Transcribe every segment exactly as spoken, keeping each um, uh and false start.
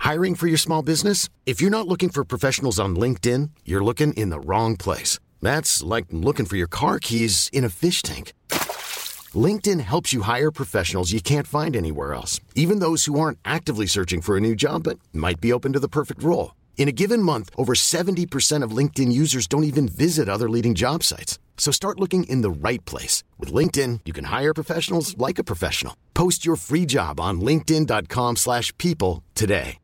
Hiring for your small business? If you're not looking for professionals on LinkedIn, you're looking in the wrong place. That's like looking for your car keys in a fish tank. LinkedIn helps you hire professionals you can't find anywhere else, even those who aren't actively searching for a new job but might be open to the perfect role. In a given month, over seventy percent of LinkedIn users don't even visit other leading job sites. So start looking in the right place. With LinkedIn, you can hire professionals like a professional. Post your free job on linkedin dot com slash people today.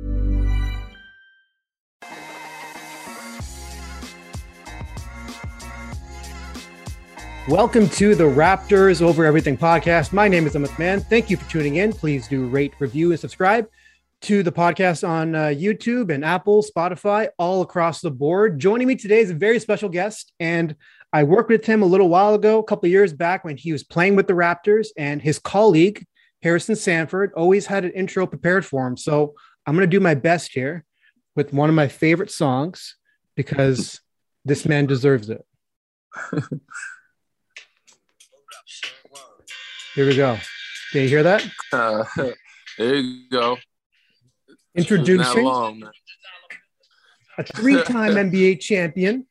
Welcome to the Raptors Over Everything podcast. My name is Amit Mann. Thank you for tuning in. Please do rate, review, and subscribe to the podcast on uh, YouTube and Apple, Spotify, all across the board. Joining me today is a very special guest, and I worked with him a little while ago, a couple of years back when he was playing with the Raptors, and his colleague, Harrison Sanford, always had an intro prepared for him. So I'm going to do my best here with one of my favorite songs because this man deserves it. Here we go. Can you hear that? Uh, there you go. Introducing long, a three-time N B A champion.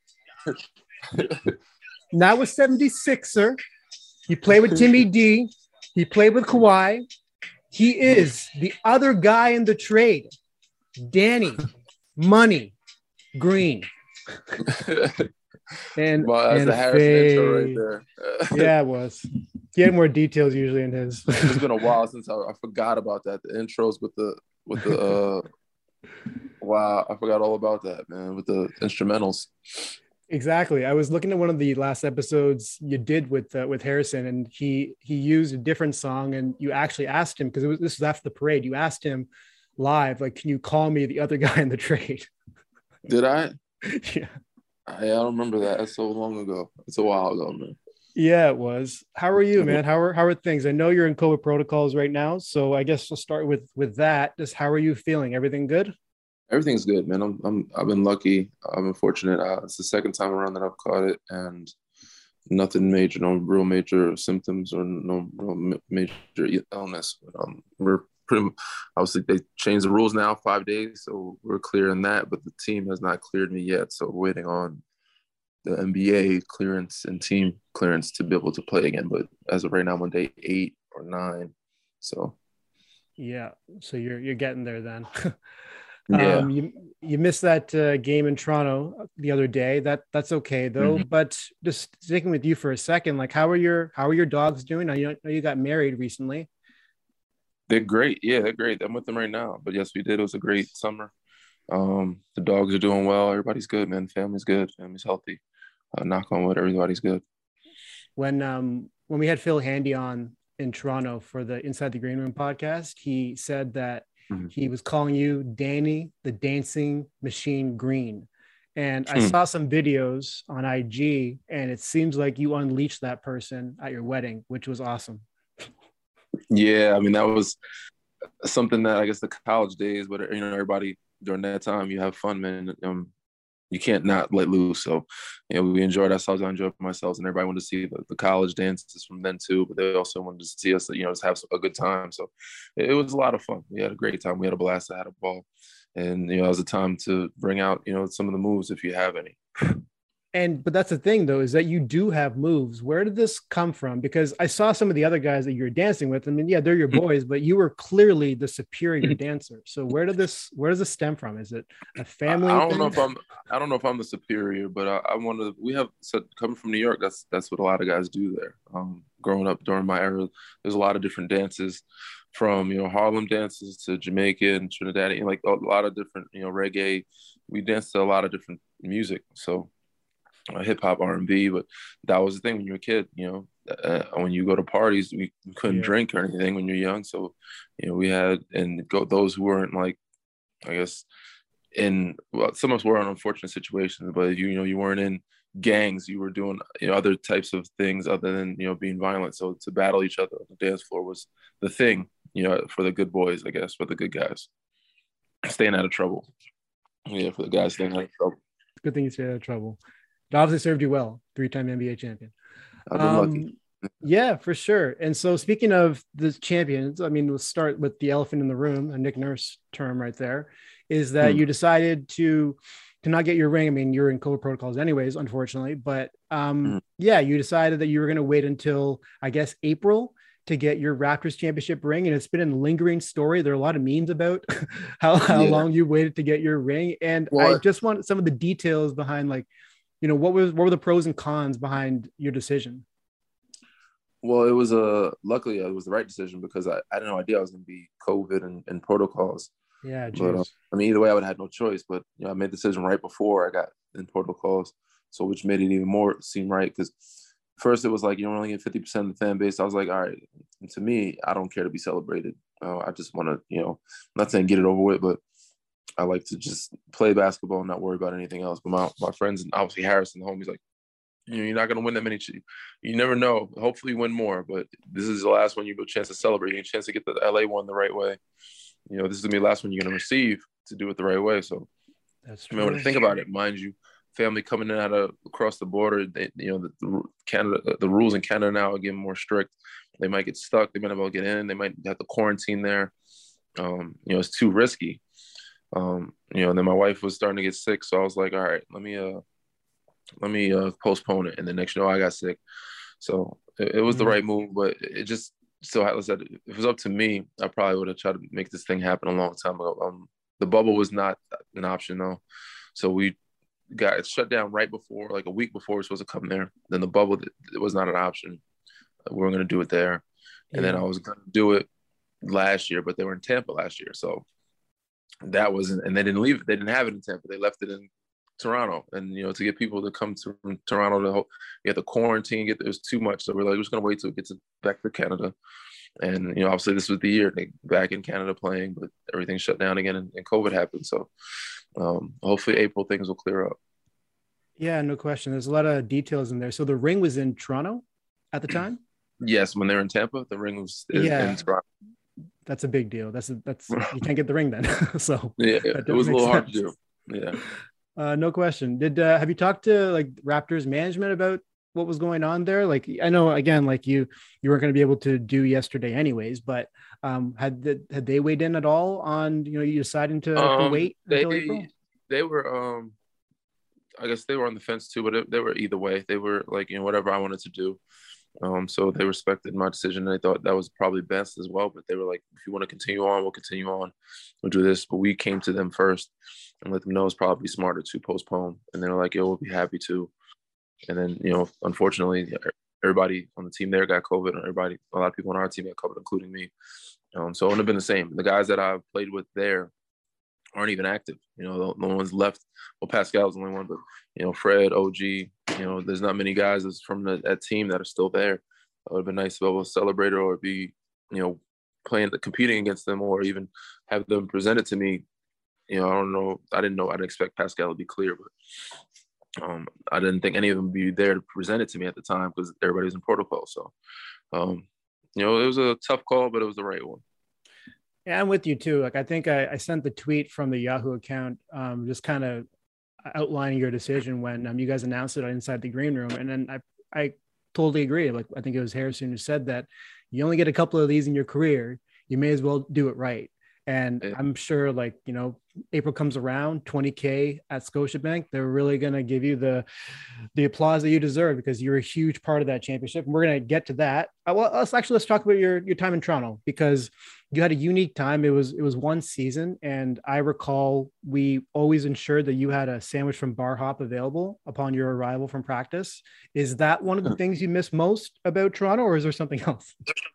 Now a seventy-sixer. He played with Timmy D. He played with Kawhi. He is the other guy in the trade. Danny Money Green. And, well, that's and the Harrison intro right there. Yeah, it was. He had more details usually in his. It's been a while since I, I forgot about that. The intros with the with the uh wow, I forgot all about that, man, with the instrumentals. Exactly. I was looking at one of the last episodes you did with uh, with Harrison, and he he used a different song, and you actually asked him, because it was this was after the parade. You asked him live, like, "Can you call me the other guy in the trade?" Did I? Yeah. I, I don't remember that. That's so long ago. It's a while ago, man. Yeah, it was. How are you, man? How are how are things? I know you're in COVID protocols right now, so I guess we'll start with with that. Just how are you feeling? Everything good? Everything's good, man. I'm I'm I've been lucky. I've been fortunate. Uh, it's the second time around that I've caught it, and nothing major, no real major symptoms or no real major illness. But, um, we're pretty obviously they changed the rules now, five days, so we're clear in that. But the team has not cleared me yet, so we're waiting on the N B A clearance and team clearance to be able to play again. But as of right now, I'm on day eight or nine. So yeah, so you're you're getting there then. Yeah. Um, you you missed that uh, game in Toronto the other day. That that's okay though. Mm-hmm. But just sticking with you for a second, like how are your how are your dogs doing? I know you got married recently. They're great. Yeah, they're great. I'm with them right now. But yes, we did. It was a great summer. Um, the dogs are doing well. Everybody's good, man. Family's good. Family's healthy. Uh, knock on wood, everybody's good. When um when we had Phil Handy on in Toronto for the Inside the Green Room podcast, he said that mm-hmm. he was calling you Danny the Dancing Machine Green. And I mm. saw some videos on I G, and it seems like you unleashed that person at your wedding, which was awesome. Yeah, I mean, that was something that I guess the college days, but you know, everybody during that time, you have fun, man. Um, you can't not let loose. So, you know, we enjoyed ourselves. I enjoyed myself, and everybody wanted to see the, the college dances from then too. But they also wanted to see us, you know, just have a good time. So, it, it was a lot of fun. We had a great time. We had a blast. I had a ball, and you know, it was a time to bring out, you know, some of the moves if you have any. And but that's the thing, though, is that you do have moves. Where did this come from? Because I saw some of the other guys that you're dancing with. I mean, yeah, they're your boys, but you were clearly the superior dancer. So where did this where does this stem from? Is it a family? I don't thing? know if I'm I don't know if I'm the superior, but I, I want to. We have so coming from New York. That's that's what a lot of guys do there. Um, growing up during my era, there's a lot of different dances, from you know Harlem dances to Jamaican, Trinidadian, like a lot of different you know reggae. We danced to a lot of different music. So. Uh, hip hop, R and B, but that was the thing when you were a kid. You know, uh, when you go to parties, we couldn't yeah. drink or anything when you're young. So, you know, we had and go those who weren't like, I guess, in well, some of us were in unfortunate situations, but you, you know, you weren't in gangs. You were doing you know other types of things other than you know being violent. So to battle each other on the dance floor was the thing. You know, for the good boys, I guess, for the good guys, staying out of trouble. Yeah, for the guys staying out of trouble. Good thing you stayed out of trouble. It obviously served you well, three-time N B A champion. I've been um, lucky. Yeah, for sure. And so speaking of the champions, I mean, we'll start with the elephant in the room, a Nick Nurse term right there, is that Hmm. you decided to to not get your ring. I mean, you're in COVID protocols anyways, unfortunately, but um, Hmm. yeah, you decided that you were going to wait until I guess April to get your Raptors championship ring. And it's been a lingering story. There are a lot of memes about how, how Yeah. long you waited to get your ring. And I Well, just want some of the details behind like, you know, what was what were the pros and cons behind your decision? well, it was a luckily it was the right decision because I, I had no idea I was going to be COVID and, and protocols. Yeah, But uh, geez. I mean, either way, I would have had no choice. But you know, I made the decision right before I got in protocols, so which made it even more seem right. Because first it was like you're only getting fifty percent of the fan base. I was like, all right. And to me, I don't care to be celebrated. Uh, I just want to, you know, I'm not saying get it over with, but I like to just play basketball and not worry about anything else. But my my friends and obviously Harrison, the homies, like, you know, you're not going to win that many. You never know. Hopefully, you win more. But this is the last one you have a chance to celebrate. You have a chance to get the L A one the right way. You know, this is gonna be the last one you're gonna receive to do it the right way. So, That's I mean, when true. to think about it, mind you, family coming in out of across the border, they, you know, the, the Canada, the rules in Canada now are getting more strict. They might get stuck. They might not be able to get in. They might have to quarantine there. Um, you know, it's too risky. Um, you know, and then my wife was starting to get sick, so I was like, all right, let me uh, let me uh, postpone it. And then next, you know, I got sick, so it, it was the Mm. right move, but it just so I said if it was up to me, I probably would have tried to make this thing happen a long time ago. Um, the bubble was not an option though, so we got it shut down right before, like a week before we were supposed to come there. Then the bubble, it was not an option. We were going to do it there, and then I Yeah. was going to do it last year, but they were in Tampa last year, so that wasn't. And they didn't leave. They didn't have it in Tampa. They left it in Toronto, and you know, to get people to come to from Toronto to you have to quarantine. Get there's too much, so we're like, we're just gonna wait till it gets back to Canada. And you know, obviously, this was the year they back in Canada playing, but everything shut down again, and, and COVID happened. So um, hopefully, April things will clear up. Yeah, no question. There's a lot of details in there. So the ring was in Toronto at the time. Yes, when they're in Tampa, the ring was is in Yeah, Toronto. that's a big deal. That's a, that's you can't get the ring then. So Yeah, that it does was a make little hard to sense. do. Yeah. Uh, no question. Did uh, have you talked to like Raptors management about what was going on there? Like I know again, like you you weren't going to be able to do yesterday anyways, but um, had the, had they weighed in at all on you know you deciding to to Um, wait they until April? they were um, I guess they were on the fence too, but it, they were either way. They were like, you know, whatever I wanted to do. Um, so they respected my decision. They thought that was probably best as well. But they were like, if you want to continue on, we'll continue on. We'll do this. But we came to them first and let them know it's probably smarter to postpone. And they were like, yo, we'll be happy to. And then, you know, unfortunately, everybody on the team there got COVID. And everybody, a lot of people on our team got COVID, including me. Um, so it would have been the same. The guys that I played with there aren't even active. You know, no one's left. Well, Pascal's the only one, but you know, Fred, O G. You know, there's not many guys that's from the, that team that are still there. It would have been nice to be able to celebrate it or be, you know, playing, competing against them, or even have them present it to me. You know, I don't know. I didn't know. I didn't expect Pascal to be clear, but um, I didn't think any of them would be there to present it to me at the time because everybody was in protocol. So, um, you know, it was a tough call, but it was the right one. Yeah, I'm with you too. Like I think I, I sent the tweet from the Yahoo account, um, just kind of outlining your decision when um, you guys announced it inside the green room, and then I I totally agree. Like I think it was Harrison who said that you only get a couple of these in your career, you may as well do it right. And Yeah. I'm sure, like, you know, April comes around, twenty K at Scotiabank, they're really going to give you the the applause that you deserve because you're a huge part of that championship. And we're going to get to that. Uh, well, let's actually let's talk about your your time in Toronto because you had a unique time. It was it was one season, and I recall we always ensured that you had a sandwich from Bar Hop available upon your arrival from practice. Is that one of the things you miss most about Toronto, or is there something else?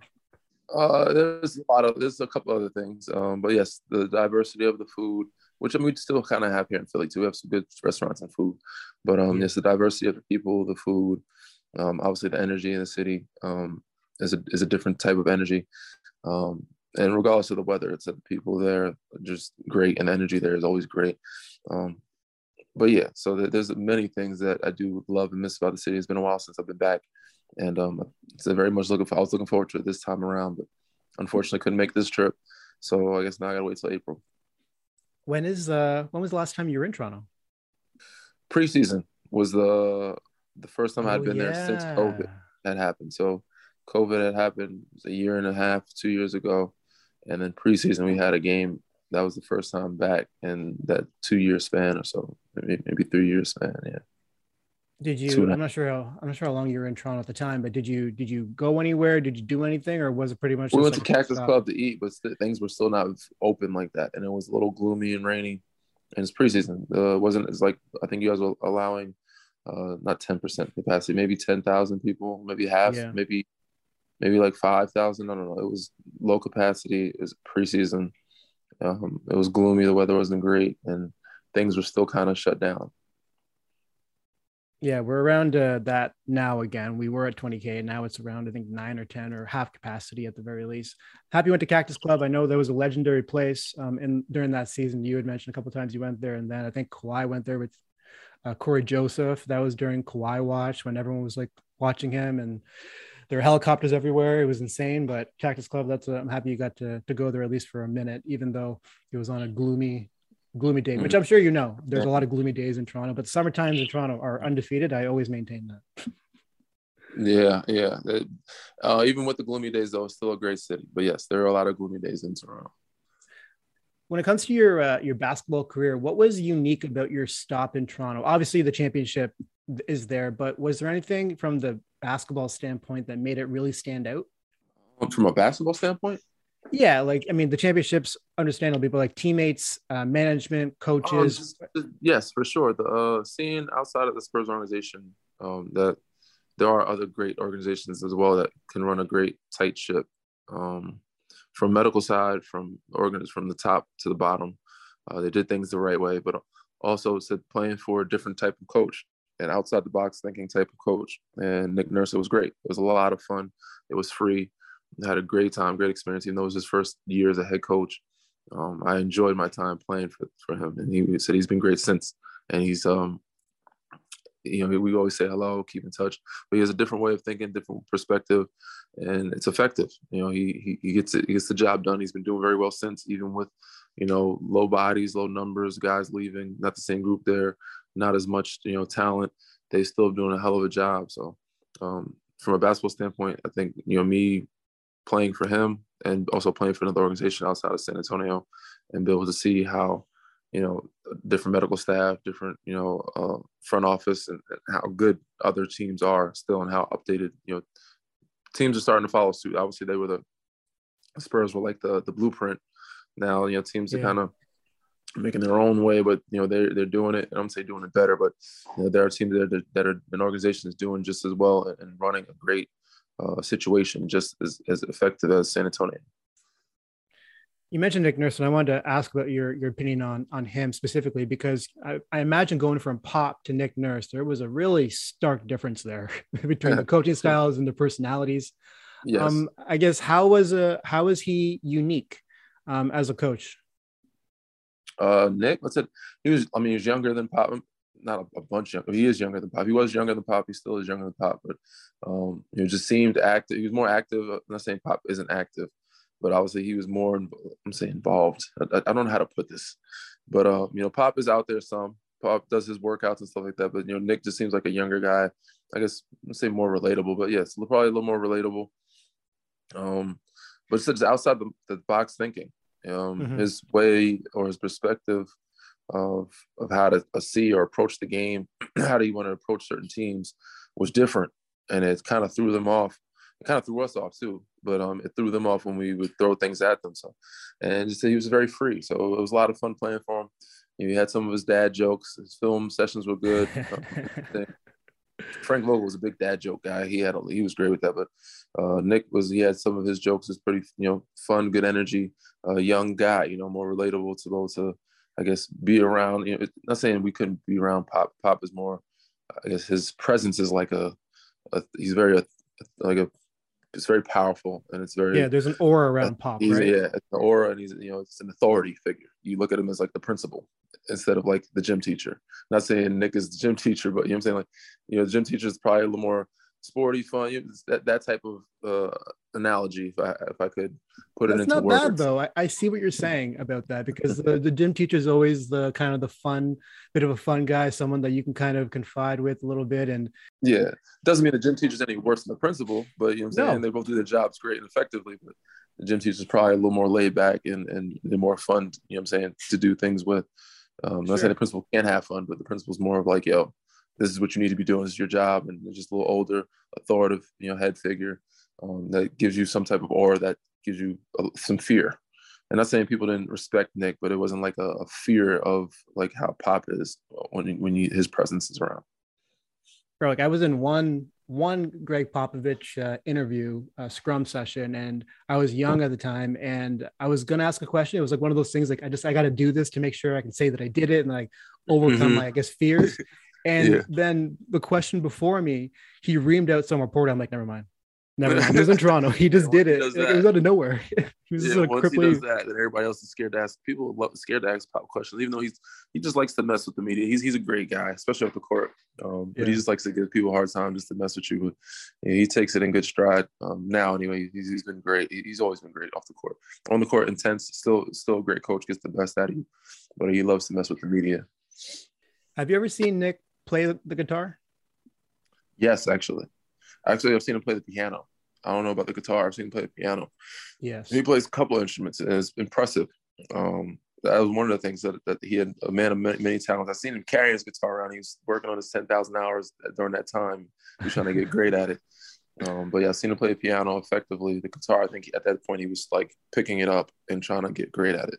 Uh, there's a lot of there's a couple other things, um, but yes, the diversity of the food, which I mean, we still kind of have here in Philly too. We have some good restaurants and food, but um, Yeah. yes, the diversity of the people, the food, um, obviously the energy in the city, um, is a is a different type of energy, um, and regardless of the weather, it's that the people there are just great, and the energy there is always great. Um, but yeah, so there's many things that I do love and miss about the city. It's been a while since I've been back, and um, it's very much looking for. I was looking forward to it this time around, but unfortunately couldn't make this trip. So I guess now I gotta wait till April. When is uh when was the last time you were in Toronto? Preseason was the the first time Oh I'd been there since COVID yeah. had happened. So COVID had happened it was a year and a half, two years ago, and then preseason we had a game. That was the first time back in that two year span or so, maybe maybe three year span. Yeah, Did two you? and a I'm not sure how. I'm not sure how long you were in Toronto at the time, but did you? Did you go anywhere? Did you do anything, or was it pretty much We just went to like a quick Cactus stop? Club to eat, but st- things were still not open like that, and it was a little gloomy and rainy. And it's preseason. Uh, wasn't it's like I think you guys were allowing uh, not ten percent capacity, maybe ten thousand people, maybe half, Yeah. maybe maybe like five thousand. I don't know. It was low capacity. It was preseason. Um, it was gloomy. The weather wasn't great, and things were still kind of shut down. Yeah, we're around uh, that now again. We were at twenty K and now it's around, I think, nine or ten or half capacity at the very least. Happy you went to Cactus Club. I know that was a legendary place. Um, and during that season, you had mentioned a couple of times you went there. And then I think Kawhi went there with uh, Corey Joseph. That was during Kawhi Watch when everyone was like watching him and there were helicopters everywhere. It was insane. But Cactus Club, that's i I'm happy you got to, to go there at least for a minute, even though it was on a gloomy gloomy day, which Mhm. I'm sure you know. There's Yeah, a lot of gloomy days in Toronto, but summer times in Toronto are undefeated. I always maintain that. yeah. yeah. It- uh, even with the gloomy days, though, it's still a great city. But yes, there are a lot of gloomy days in Toronto. When it comes to your uh, your basketball career, what was unique about your stop in Toronto? Obviously, the championship is there, but was there anything from the basketball standpoint that made it really stand out? From a basketball standpoint. Yeah, like I mean, the championships, understandable, but like teammates, uh, management, Um, coaches. just, yes, for sure. The uh, seeing outside of the Spurs organization, um, that there are other great organizations as well that can run a great tight ship. Um, from medical side, from organs, from the top to the bottom, uh, they did things the right way, but also said playing for a different type of coach and outside the box thinking type of coach. And Nick Nurse, it was great. It was a lot of fun. It was free. I had a great time, great experience. Even though it was his first year as a head coach, um, I enjoyed my time playing for, for him, and he said he's been great since. And he's, um, you know, we always say hello, keep in touch, but he has a different way of thinking, different perspective, and it's effective. You know, he he, he gets it, he gets the job done. He's been doing very well since, even with, you know, low bodies, low numbers, guys leaving, not the same group there, not as much, you know, talent. They still doing a hell of a job. So, um, from a basketball standpoint, I think, you know, me playing for him and also playing for another organization outside of San Antonio and be able to see how, you know, different medical staff, different, you know, uh, front office and, and how good other teams are still and how updated, you know, teams are starting to follow suit. Obviously they were the Spurs were like the, the blueprint. Now, you know, teams are Yeah. kind of making their own way, but, you know, they're, they're doing it. I don't say doing it better, but, you know, there are teams that are, that are an organization is doing just as well and, and running a great uh, situation just as, as effective as San Antonio. You mentioned Nick Nurse, and I wanted to ask about your your opinion on on him specifically because I, I imagine going from Pop to Nick Nurse, there was a really stark difference there between the coaching styles and the personalities. Yes. Um, I guess how was uh how was he unique um, as a coach? Uh, Nick, what's it? He was, I mean, he was younger than Pop. Not a, a bunch younger. He is younger than Pop. He was younger than Pop. He still is younger than Pop, but um, he just seemed active. He was more active. I'm not saying Pop isn't active, but obviously he was more, I'm saying involved. I, I don't know how to put this, but uh, you know, Pop is out there some. Pop does his workouts and stuff like that, but you know, Nick just seems like a younger guy. I guess let's say more relatable, but yes, probably a little more relatable. Um, but it's just outside the, the box thinking. Um, Mm-hmm. His way or his perspective of of how to uh, see or approach the game, how do you want to approach certain teams was different, and it kind of threw them off. It kind of threw us off too, but um, it threw them off when we would throw things at them. So, and just he was very free. So it was a lot of fun playing for him. You know, he had some of his dad jokes. His film sessions were good. Um, Frank Vogel was a big dad joke guy. He had a, he was great with that. But uh, Nick was he had some of his jokes. It's pretty you know fun, good energy. A uh, young guy, you know, more relatable to those to I guess be around. You know, not saying we couldn't be around Pop. Pop is more. I guess his presence is like a. a he's very a, like a. It's very powerful and it's Yeah, very. there's an aura Uh, around Pop, he's right? yeah, it's an aura and he's you know it's an authority figure. You look at him as like the principal instead of like the gym teacher. Not saying Nick is the gym teacher, but you know what I'm saying like you know the gym teacher is probably a little more sporty, fun. You know, that that type of uh, analogy if I if I could put That's it into not words. bad though. I, I see what you're saying about that because the, the gym teacher is always the kind of the fun, bit of a fun guy, someone that you can kind of confide with a little bit. And yeah, doesn't mean the gym teacher's any worse than the principal, but you know what I'm saying? No. They both do their jobs great and effectively, but the gym teacher's probably a little more laid back and, and they're more fun, you know what I'm saying, to do things with. Um, I'm not saying the principal can't have fun, but the principal's more of like, yo, this is what you need to be doing. This is your job. And they're just a little older, authoritative, you know, head figure um, that gives you some type of aura that gives you uh, some fear. And not saying people didn't respect Nick, but it wasn't like a, a fear of like how Pop is when when you, his presence is around. Bro, like I was in one one Greg Popovich uh, interview, uh, scrum session, and I was young at the time, and I was gonna ask a question. It was like one of those things, like I just I got to do this to make sure I can say that I did it and like overcome mm-hmm. my I guess fears. And yeah. then the question before me, he reamed out some report. I'm like, never mind. Never mind. He was in Toronto. He just did it. Like, it was out of nowhere. He was yeah, just once crippling. he does that, then everybody else is scared to ask. People love scared to ask Pop questions, even though he's he just likes to mess with the media. He's he's a great guy, especially off the court. Um, but Yeah. he just likes to give people a hard time just to mess with you. But yeah, he takes it in good stride. Um, now, anyway, he's, he's been great. He's always been great off the court. On the court, intense. Still, still a great coach. Gets the best out of you, but he loves to mess with the media. Have you ever seen Nick play the, the guitar? Yes, actually. Actually, I've seen him play the piano. I don't know about the guitar. I've seen him play the piano. Yes. And he plays a couple of instruments, and it's impressive. Um, that was one of the things that, that he had a man of many, many talents. I've seen him carry his guitar around. He was working on his ten thousand hours during that time. He was trying to get great at it. Um, but yeah, I've seen him play the piano effectively. The guitar, I think at that point he was like picking it up and trying to get great at it.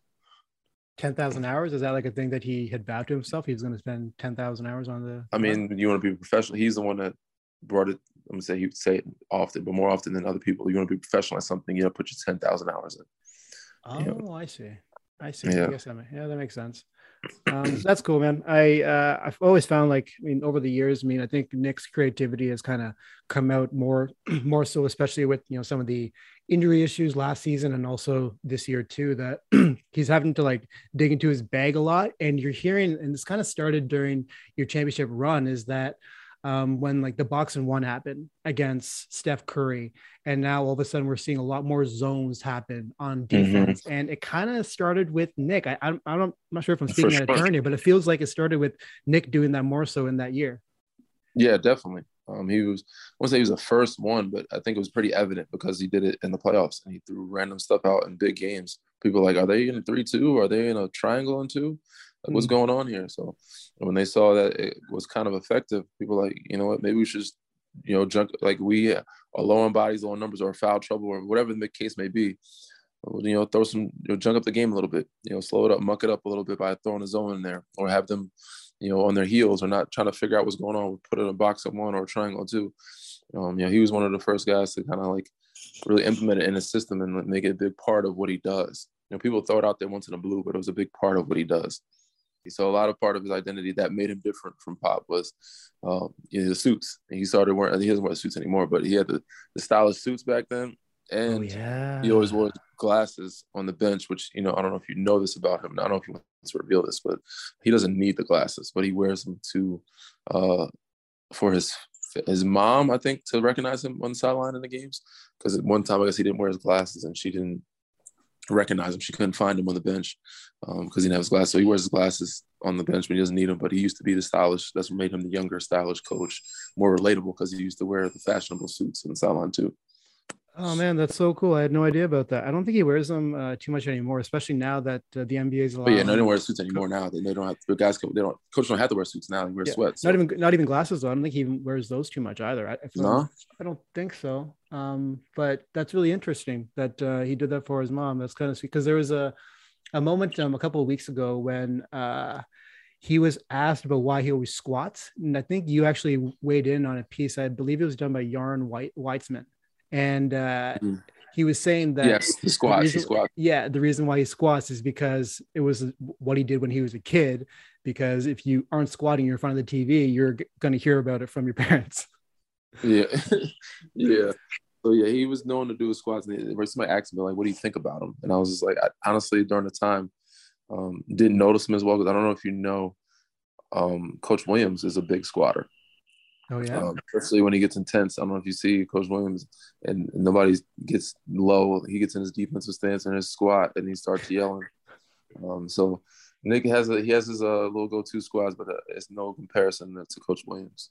ten thousand hours? Is that like a thing that he had vowed to himself? He was going to spend ten thousand hours on the. I mean, you want to be professional. He's the one that brought it. I'm gonna say he would say it often, but more often than other people. You want to be professional at something, you know, put your ten thousand hours in. Oh, you know? I see. I see. Yeah. I guess that, yeah, that makes sense. Um, so that's cool, man. I uh, I've always found like, I mean, over the years, I mean, I think Nick's creativity has kind of come out more, more so, especially with, you know, some of the injury issues last season and also this year too, that he's having to like dig into his bag a lot. And you're hearing, and this kind of started during your championship run, is that um, when like the box and one happened against Steph Curry. And now all of a sudden we're seeing a lot more zones happen on defense. Mm-hmm. And it kind of started with Nick. I, I, I don't, I'm not sure if I'm speaking For out of sure. turn here, but it feels like it started with Nick doing that more so in that year. Yeah, definitely. Um, he was, I won't say he was the first one, but I think it was pretty evident because he did it in the playoffs and he threw random stuff out in big games. People were like, are they in a three two? Are they in a triangle in two? Like, what's going on here? So when they saw that it was kind of effective, people were like, you know what, maybe we should just, you know, junk, like we are low on bodies, low on numbers, or foul trouble, or whatever the case may be. You know, throw some, you know, junk up the game a little bit, you know, slow it up, muck it up a little bit by throwing a zone in there, or have them, you know, on their heels or not trying to figure out what's going on. Put it in a box of one or a triangle two. Um, you know, he was one of the first guys to kind of like really implement it in his system and make it a big part of what he does. You know, people throw it out there once in a blue, but it was a big part of what he does. So a lot of part of his identity that made him different from Pop was um, you know, the suits. And he started wearing, he doesn't wear suits anymore, but he had the, the stylish suits back then. And oh, yeah. he always wore glasses on the bench, which, you know, I don't know if you know this about him. I don't know if he wants to reveal this, but he doesn't need the glasses, but he wears them to, uh, for his his mom, I think, to recognize him on the sideline in the games. Because at one time, I guess he didn't wear his glasses and she didn't recognize him. She couldn't find him on the bench because um, he didn't have his glasses. So he wears his glasses on the bench, but he doesn't need them. But he used to be the stylish. That's what made him the younger, stylish coach, more relatable because he used to wear the fashionable suits on the sideline too. Oh man, that's so cool. I had no idea about that. I don't think he wears them uh, too much anymore, especially now that uh, the N B A is allowed. But yeah, no, they don't wear suits anymore now. They, they don't have the guys. They don't. Coach don't have to wear suits now. They wear yeah. sweats. So. Not even not even glasses though. I don't think he even wears those too much either. I, I no, I don't think so. Um, but that's really interesting that uh, he did that for his mom. That's kind of sweet because there was a a moment um, a couple of weeks ago when uh, he was asked about why he always squats, and I think you actually weighed in on a piece. I believe it was done by Yarn White Weitzman, and. Uh, mm-hmm. He was saying that yes, the squats, the reason, the squat. Yeah, the reason why he squats is because it was what he did when he was a kid. Because if you aren't squatting, you're in front of the T V, you're going to hear about it from your parents. Yeah, yeah. So yeah, he was known to do his squats. And somebody asked me like, "What do you think about him?" And I was just like, I, honestly, during the time, um, didn't notice him as well because I don't know if you know, um, Coach Williams is a big squatter. Oh yeah. Um, especially when he gets intense. I don't know if you see Coach Williams and nobody gets low. He gets in his defensive stance and his squat and he starts yelling. Um, so Nick has a he has his uh, little go-to squads, but uh, it's no comparison to Coach Williams.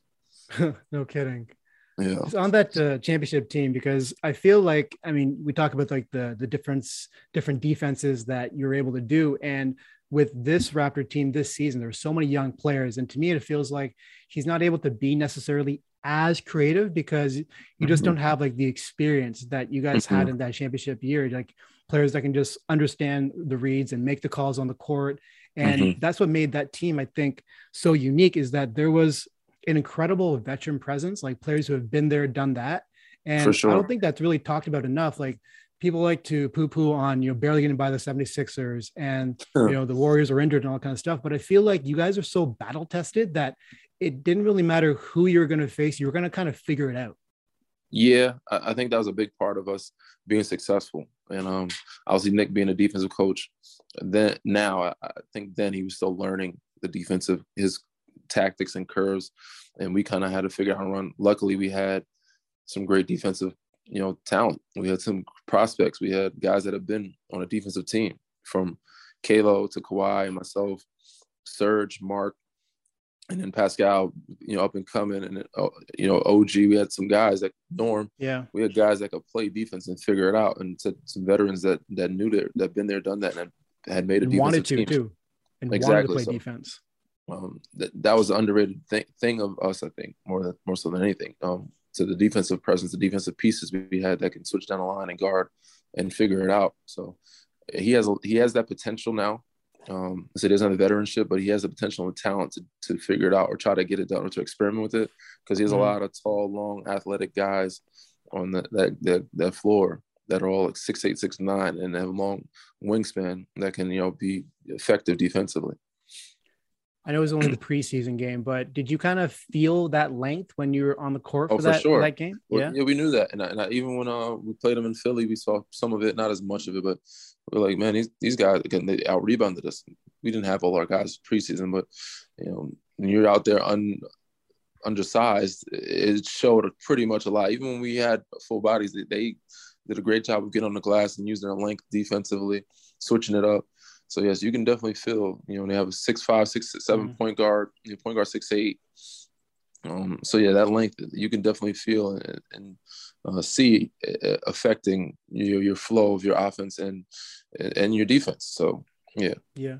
No kidding. Yeah. Just on that uh, championship team, because I feel like, I mean, we talk about like the the difference, different defenses that you're able to do, and with this Raptor team this season, there's so many young players, and to me, it feels like he's not able to be necessarily as creative because you mm-hmm. just don't have like the experience that you guys mm-hmm. had in that championship year, like players that can just understand the reads and make the calls on the court, and mm-hmm. that's what made that team, I think, so unique is that there was an incredible veteran presence, like players who have been there, done that. And sure. I don't think that's really talked about enough. Like people like to poo poo on, you know, barely getting by the seventy-sixers and, sure. you know, the Warriors are injured and all that kind of stuff. But I feel like you guys are so battle tested that it didn't really matter who you're going to face. You were going to kind of figure it out. Yeah. I think that was a big part of us being successful. And um, obviously Nick being a defensive coach, then now I think then he was still learning the defensive, his tactics and curves, and we kind of had to figure out how to run. Luckily, we had some great defensive, you know, talent. We had some prospects. We had guys that have been on a defensive team, from Kalo to Kawhi and myself, Serge, Mark, and then Pascal, you know, up and coming, and uh, you know, O G. We had some guys that Norm. Yeah, we had guys that could play defense and figure it out, and some veterans that that knew that that been there, done that, and had made a and defensive wanted to team. too, and exactly. wanted to play so, defense. Um, that, that was the underrated th- thing of us, I think, more than more so than anything. Um, to the defensive presence, the defensive pieces we had that can switch down the line and guard and figure it out. So he has he has that potential now. Um, so he doesn't have the veteranship, but he has the potential and talent to to figure it out or try to get it done or to experiment with it, because he has mm-hmm. a lot of tall, long, athletic guys on the, that that that floor that are all like six eight, six nine, and have a long wingspan that can, you know, be effective defensively. I know it was only the preseason game, but did you kind of feel that length when you were on the court for, oh, for that, sure. for that game? Well, yeah, yeah, we knew that, and, I, and I, even when uh, we played them in Philly, we saw some of it, not as much of it, but we're like, man, these these guys again, they out rebounded us. We didn't have all our guys preseason, but you know, when you're out there un, undersized, it showed pretty much a lot. Even when we had full bodies, they, they did a great job of getting on the glass and using their length defensively, switching it up. So yes, you can definitely feel, you know, they have a six five, six seven mm-hmm. point guard, you know, point guard six eight. Um, so yeah, that length you can definitely feel and, and uh, see affecting your your flow of your offense and and your defense. So yeah, yeah.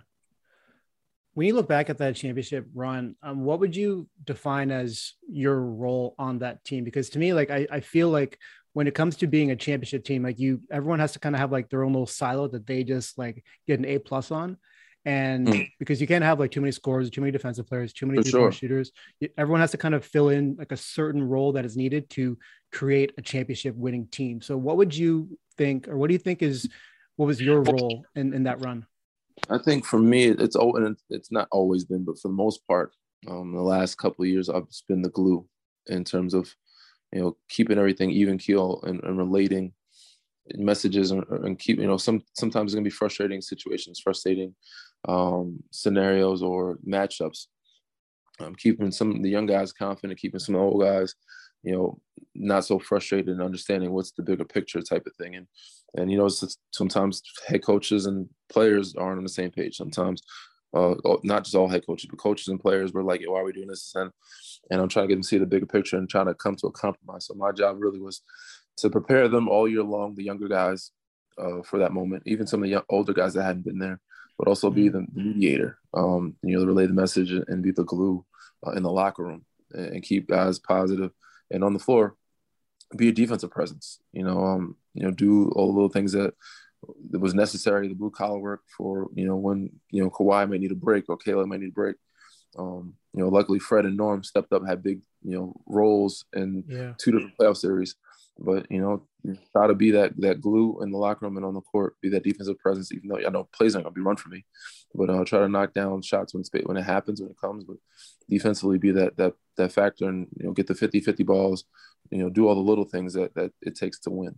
When you look back at that championship run, um, what would you define as your role on that team? Because to me, like I, I feel like when it comes to being a championship team, like you, everyone has to kind of have like their own little silo that they just like get an A plus on. And mm. because you can't have like too many scorers, too many defensive players, too many sure. shooters, everyone has to kind of fill in like a certain role that is needed to create a championship winning team. So what would you think, or what do you think is, what was your role in, in that run? I think for me, it's and it's not always been, but for the most part, um, the last couple of years, I've just been the glue in terms of, you know, keeping everything even keel and, and relating messages and, and keep, you know, some sometimes it's gonna be frustrating situations, frustrating um, scenarios or matchups. Um, keeping some of the young guys confident, keeping some of the old guys, you know, not so frustrated and understanding what's the bigger picture type of thing. And and you know, it's, sometimes head coaches and players aren't on the same page. Sometimes, uh, not just all head coaches, but coaches and players were like, why are we doing this? And and I'm trying to get them to see the bigger picture and trying to come to a compromise. So my job really was to prepare them all year long, the younger guys, uh, for that moment, even some of the young, older guys that hadn't been there, but also be the mediator, um, you know, relay the message and be the glue uh, in the locker room and keep guys positive. And on the floor, be a defensive presence, you know, um, you know, do all the little things that, that was necessary, the blue collar work for, you know, when, you know, Kawhi might need a break or Kayla might need a break. Um, you know, luckily Fred and Norm stepped up, had big, you know, roles in yeah. two different playoff series. But, you know, try to be that that glue in the locker room and on the court, be that defensive presence, even though I know plays aren't going to be run for me. But I'll uh, try to knock down shots when, it's, when it happens, when it comes. But defensively be that that that factor and, you know, get the fifty-fifty balls, you know, do all the little things that, that it takes to win.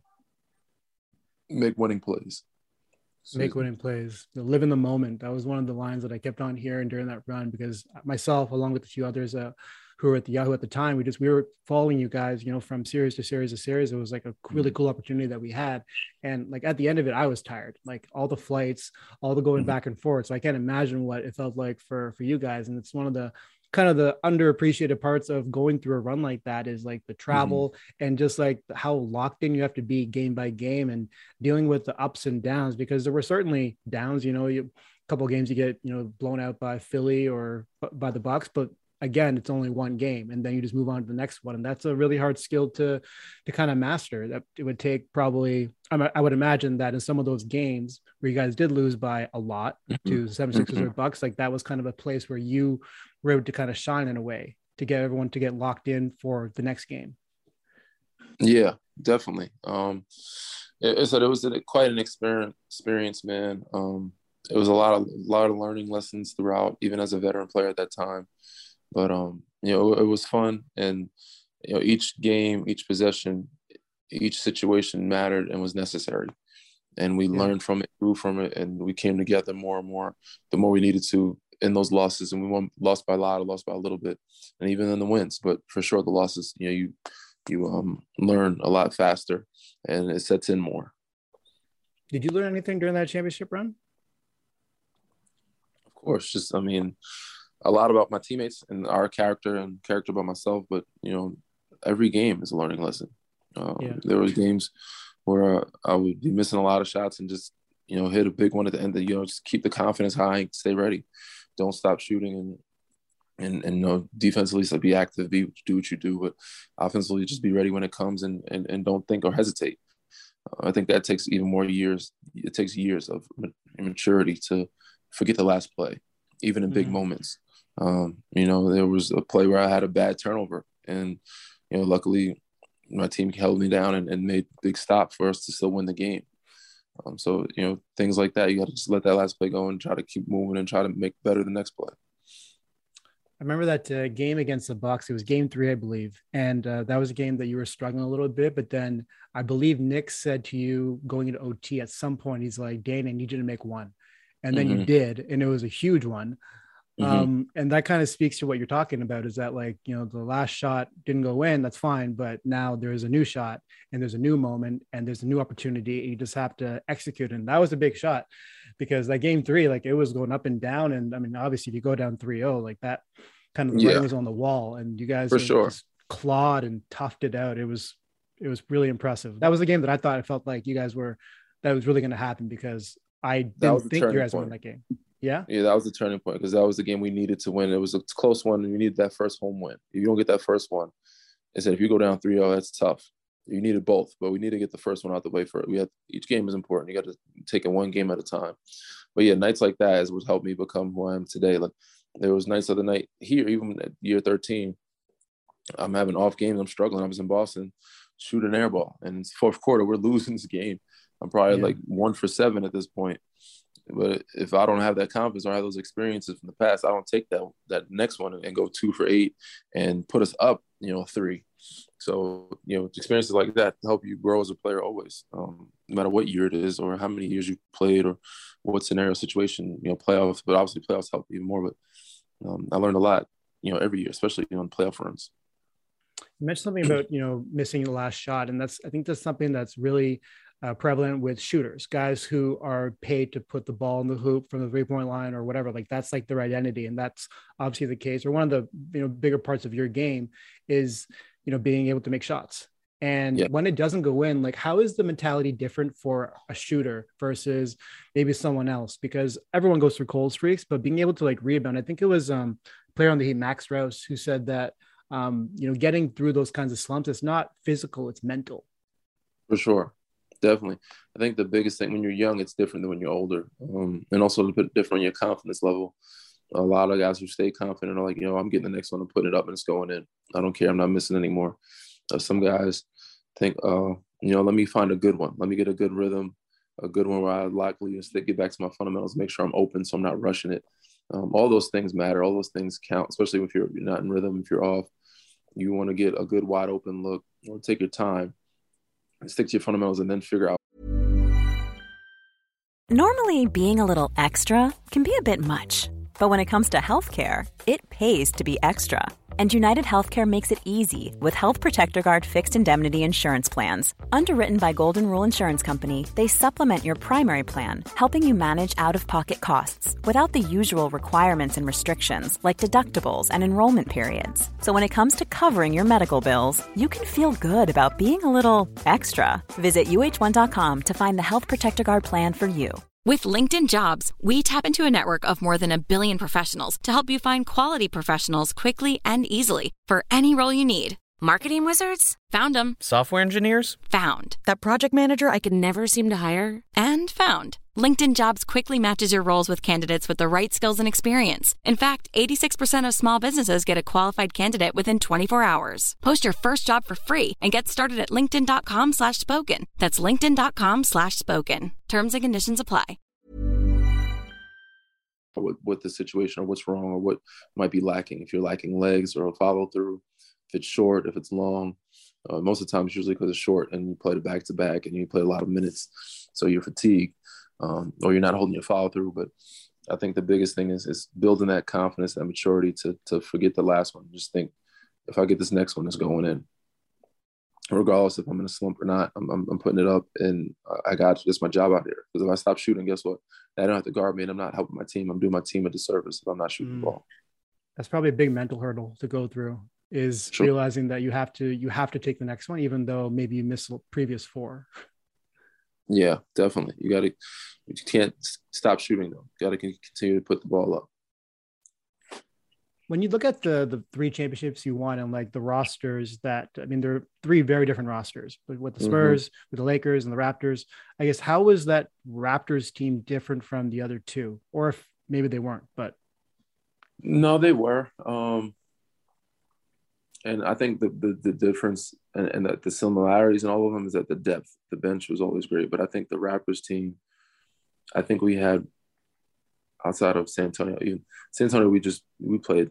Make winning plays. Make winning plays. Live in the moment. That was one of the lines that I kept on hearing during that run because myself, along with a few others, uh, who were at the Yahoo at the time. We just, we were following you guys, you know, from series to series to series. It was like a really cool opportunity that we had. And like at the end of it, I was tired, like all the flights, all the going back and forth. So I can't imagine what it felt like for, for you guys. And it's one of the kind of the underappreciated parts of going through a run like that is like the travel mm-hmm. and just like how locked in you have to be game by game and dealing with the ups and downs, because there were certainly downs, you know, you, a couple of games you get, you know, blown out by Philly or by the Bucks, but again, it's only one game and then you just move on to the next one. And that's a really hard skill to, to kind of master. That it would take probably, I would imagine that in some of those games where you guys did lose by a lot mm-hmm. to seventy-sixers mm-hmm. or Bucks, like that was kind of a place where you were able to kind of shine in a way to get everyone to get locked in for the next game. Yeah, definitely. Um, it, it, it was a, quite an experience, experience, man. Um, it was a lot of, a lot of learning lessons throughout, even as a veteran player at that time. But, um, you know, it, it was fun. And, you know, each game, each possession, each situation mattered and was necessary. And we yeah. learned from it, grew from it, and we came together more and more the more we needed to in those losses. And we won, lost by a lot or lost by a little bit, and even in the wins. But for sure, the losses, you know, you you um, learn a lot faster and it sets in more. Did you learn anything during that championship run? Of course. Just, I mean, a lot about my teammates and our character and character about myself. But, you know, every game is a learning lesson. Um, yeah. There was games where uh, I would be missing a lot of shots and just, you know, hit a big one at the end. That, you know, just keep the confidence high and stay ready. Don't stop shooting and and and you know, defensively, so be active, be do what you do, but offensively, just be ready when it comes and and, and don't think or hesitate. Uh, I think that takes even more years. It takes years of maturity to forget the last play, even in big mm-hmm. moments. Um, you know, there was a play where I had a bad turnover, and you know, luckily, my team held me down and, and made big stop for us to still win the game. Um, so, you know, things like that, you got to just let that last play go and try to keep moving and try to make better the next play. I remember that uh, game against the Bucks. It was game three, I believe. And uh, that was a game that you were struggling a little bit, but then I believe Nick said to you going into O T at some point, he's like, Dane, I need you to make one. And then mm-hmm. you did. And it was a huge one. Mm-hmm. Um, and that kind of speaks to what you're talking about, is that, like, you know, the last shot didn't go in, that's fine, but now there's a new shot and there's a new moment and there's a new opportunity, and you just have to execute. And that was a big shot, because that game three, like, it was going up and down. And I mean, obviously if you go down three oh, like, that kind of the yeah. writing was on the wall, and you guys for sure just clawed and toughed it out. It was, it was really impressive. That was a game that I thought, it felt like you guys were, that was really going to happen, because I didn't think you guys won that game. Yeah. Yeah, that was the turning point, because that was the game we needed to win. It was a close one, and we needed that first home win. If you don't get that first one, I said, if you go down three oh, that's tough. You needed both, but we need to get the first one out the way for it. We had, each game is important. You got to take it one game at a time. But yeah, nights like that is what helped me become who I am today. Like, there was nights of the night here, even at year thirteen, I'm having off games. I'm struggling. I was in Boston, shoot an air ball, and it's fourth quarter, we're losing this game. I'm probably yeah. like one for seven at this point. But if I don't have that confidence or have those experiences from the past, I don't take that that next one and go two for eight and put us up, you know, three. So, you know, experiences like that help you grow as a player always, um, no matter what year it is or how many years you played or what scenario, situation, you know, playoffs. But obviously playoffs help even more. But um, I learned a lot, you know, every year, especially, you know, in playoff runs. You mentioned something about, you know, missing the last shot. And that's, I think that's something that's really uh, prevalent with shooters, guys who are paid to put the ball in the hoop from the three point line or whatever. Like, that's like their identity. And that's obviously the case, or one of the, you know, bigger parts of your game is, you know, being able to make shots. And yeah. when it doesn't go in, like, how is the mentality different for a shooter versus maybe someone else? Because everyone goes through cold streaks, but being able to, like, rebound, I think it was um, a player on the Heat, Max Strus, who said that, um, you know, getting through those kinds of slumps, it's not physical, it's mental. For sure. Definitely. I think the biggest thing when you're young, it's different than when you're older. Um, and also a bit different on your confidence level. A lot of guys who stay confident are like, you know, I'm getting the next one and putting it up and it's going in. I don't care. I'm not missing anymore. Uh, some guys think, uh, you know, let me find a good one. Let me get a good rhythm, a good one where I likely instead get back to my fundamentals, make sure I'm open so I'm not rushing it. Um, all those things matter. All those things count, especially if you're, you're not in rhythm, if you're off. You want to get a good wide open look, or take your time and stick to your fundamentals and then figure out. Normally, being a little extra can be a bit much. But when it comes to healthcare, it pays to be extra. And United Healthcare makes it easy with Health Protector Guard fixed indemnity insurance plans. Underwritten by Golden Rule Insurance Company, they supplement your primary plan, helping you manage out-of-pocket costs without the usual requirements and restrictions like deductibles and enrollment periods. So when it comes to covering your medical bills, you can feel good about being a little extra. Visit U H one dot com to find the Health Protector Guard plan for you. With LinkedIn Jobs, we tap into a network of more than a billion professionals to help you find quality professionals quickly and easily for any role you need. Marketing wizards? Found them. Software engineers? Found. That project manager I could never seem to hire? And found. LinkedIn Jobs quickly matches your roles with candidates with the right skills and experience. In fact, eighty-six percent of small businesses get a qualified candidate within twenty-four hours. Post your first job for free and get started at linkedin.com slash spoken. That's linkedin.com slash spoken. Terms and conditions apply. What, what the situation or what's wrong or what might be lacking. If you're lacking legs or a follow through, if it's short, if it's long. Uh, most of the time it's usually because it's short and you play it back to back and you play a lot of minutes. So you're fatigued. Um, or you're not holding your follow through. But I think the biggest thing is is building that confidence, that maturity to to forget the last one. Just think, if I get this next one, it's going in. Regardless if I'm in a slump or not, I'm I'm, I'm putting it up, and I got it's my job out here. Because if I stop shooting, guess what? I don't have to guard me, and I'm not helping my team. I'm doing my team a disservice if I'm not shooting mm. the ball. That's probably a big mental hurdle to go through. Is sure. realizing that you have to you have to take the next one, even though maybe you missed the previous four. Yeah, definitely. You got to, you can't stop shooting though. You got to continue to put the ball up. When you look at the the three championships you won and like the rosters that, I mean, there are three very different rosters, but with the Spurs, mm-hmm. with the Lakers and the Raptors, I guess, how was that Raptors team different from the other two? Or if maybe they weren't, but. No, they were. Um, And I think the the, the difference and, and the, the similarities in all of them is that the depth. The bench was always great, but I think the Raptors team, I think we had outside of San Antonio, even San Antonio, we just we played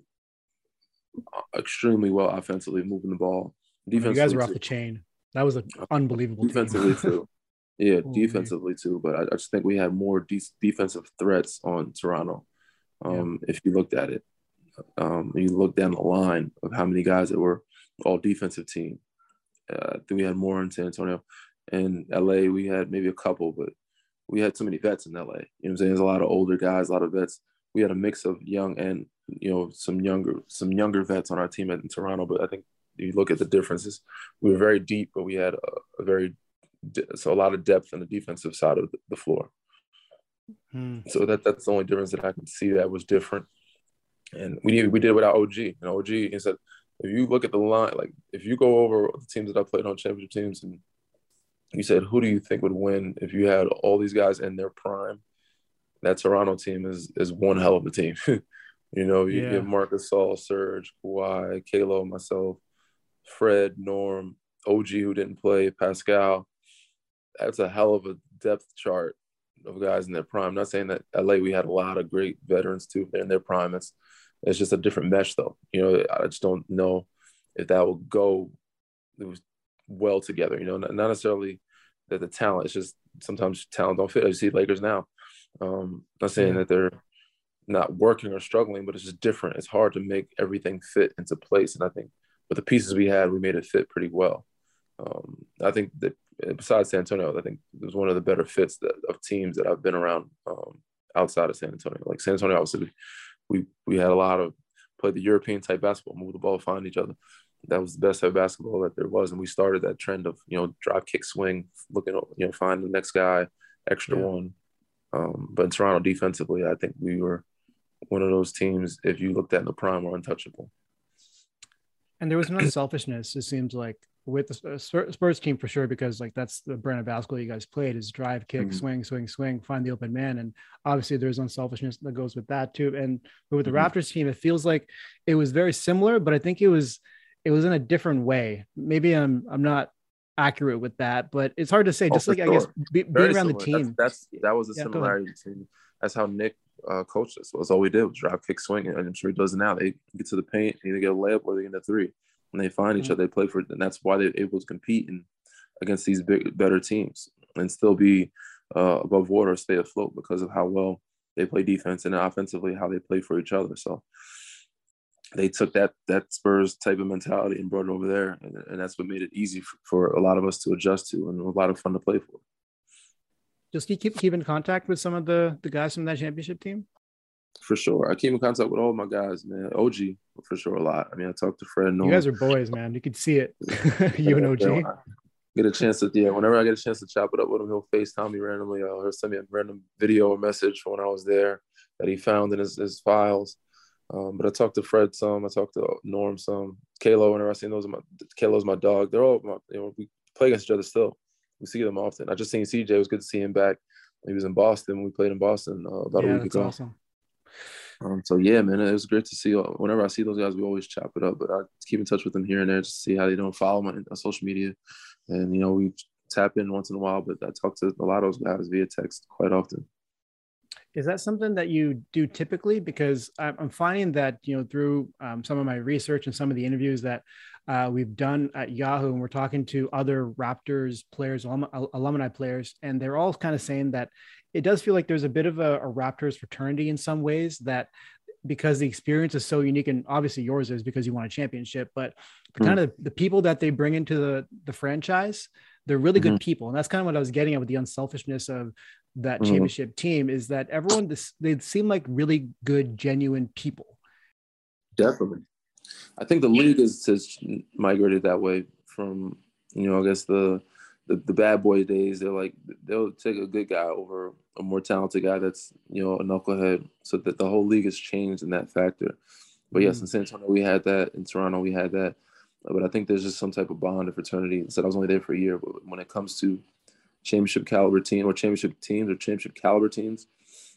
extremely well offensively, moving the ball. Defensively, you guys were off the chain. That was an unbelievable defensively team. too. Yeah, oh, defensively man. too. But I, I just think we had more de- defensive threats on Toronto. Um, yeah. If you looked at it. Um, you look down the line of how many guys that were all defensive team. Uh, I think we had more in San Antonio. In L A, we had maybe a couple, but we had too many vets in L A. You know what I'm saying? There's a lot of older guys, a lot of vets. We had a mix of young and, you know, some younger some younger vets on our team in Toronto. But I think you look at the differences. We were very deep, but we had a, a very so a lot of depth on the defensive side of the floor. Hmm. So that that's the only difference that I can see that was different. And we did, we did it without O G. And O G, he said, if you look at the line, like if you go over the teams that I played on, championship teams, and you said, who do you think would win if you had all these guys in their prime? That Toronto team is is one hell of a team. you know, you yeah. get Marc Gasol, Serge, Kawhi, Kalo, myself, Fred, Norm, O G who didn't play, Pascal. That's a hell of a depth chart of guys in their prime. I'm not saying that L A, we had a lot of great veterans too. They're in their prime. It's, it's just a different mesh though. You know, I just don't know if that will go well together. You know, not, not necessarily that the talent, it's just sometimes talent don't fit. I see Lakers now. Um, not saying yeah. that they're not working or struggling, but it's just different. It's hard to make everything fit into place. And I think with the pieces we had, we made it fit pretty well. Um, I think that besides San Antonio, I think it was one of the better fits that, of teams that I've been around um, outside of San Antonio. Like San Antonio, obviously, we we had a lot of played the European type basketball, move the ball, find each other. That was the best type of basketball that there was, and we started that trend of you know drive, kick, swing, looking you know find the next guy, extra yeah. one. Um, but in Toronto, defensively, I think we were one of those teams. If you looked at in the prime, were untouchable. And there was no selfishness. It seems like with the Spurs team for sure, because like that's the brand of basketball you guys played is drive, kick, mm-hmm. swing, swing, swing, find the open man. And obviously there's unselfishness that goes with that too. And but with the mm-hmm. Raptors team, it feels like it was very similar, but I think it was, it was in a different way. Maybe I'm, I'm not accurate with that, but it's hard to say. Just oh, like, sure. I guess be, being around similar. the team. That's, that's, that was a yeah, similarity between, that's how Nick uh, coached us. So that's all we did was drive, kick, swing. And I'm sure he does it now. They get to the paint, either get a layup or they get a three. And they find each mm-hmm. other, they play for it, and that's why they're able to compete in, against these big, better teams and still be uh, above water, stay afloat because of how well they play defense and offensively how they play for each other. So they took that that Spurs type of mentality and brought it over there, and, and that's what made it easy for, for a lot of us to adjust to, and a lot of fun to play for. Just keep keep in contact with some of the the guys from that championship team. For sure, I keep in contact with all of my guys, man. O G for sure a lot. I mean, I talked to Fred. You guys are boys, man. You could see it. You and O G. Get a chance to yeah. Whenever I get a chance to chop it up with him, he'll FaceTime me randomly. Or he'll send me a random video or message from when I was there that he found in his, his files. Um, but I talked to Fred some. I talked to Norm some. Kalo, whenever I see those, my Kalo's my dog. They're all my, you know, we play against each other still. We see them often. I just seen C J. It was good to see him back. He was in Boston. We played in Boston uh, about yeah, a week that's ago. Awesome. Um, so yeah, man, it was great to see. Whenever I see those guys, we always chop it up. But I keep in touch with them here and there just to see how they doing. Follow my on social media, and you know we tap in once in a while. But I talk to a lot of those guys via text quite often. Is that something that you do typically? Because I'm finding that, you know, through um, some of my research and some of the interviews that uh, we've done at Yahoo, and we're talking to other Raptors players, alum- alumni players, and they're all kind of saying that it does feel like there's a bit of a, a Raptors fraternity in some ways, that because the experience is so unique, and obviously yours is because you won a championship, but for mm-hmm. kind of the people that they bring into the, the franchise, they're really mm-hmm. good people. And that's kind of what I was getting at with the unselfishness of that mm-hmm. championship team, is that everyone, this, they seem like really good, genuine people. Definitely. I think the league is, has migrated that way from, you know, I guess the, the, the bad boy days. They're like, they'll take a good guy over a more talented guy that's, you know, a knucklehead, so that the whole league has changed in that factor. But yes, in San Antonio, we had that. In Toronto, we had that. But I think there's just some type of bond of fraternity. So I was only there for a year, but when it comes to championship caliber team or championship teams or championship caliber teams,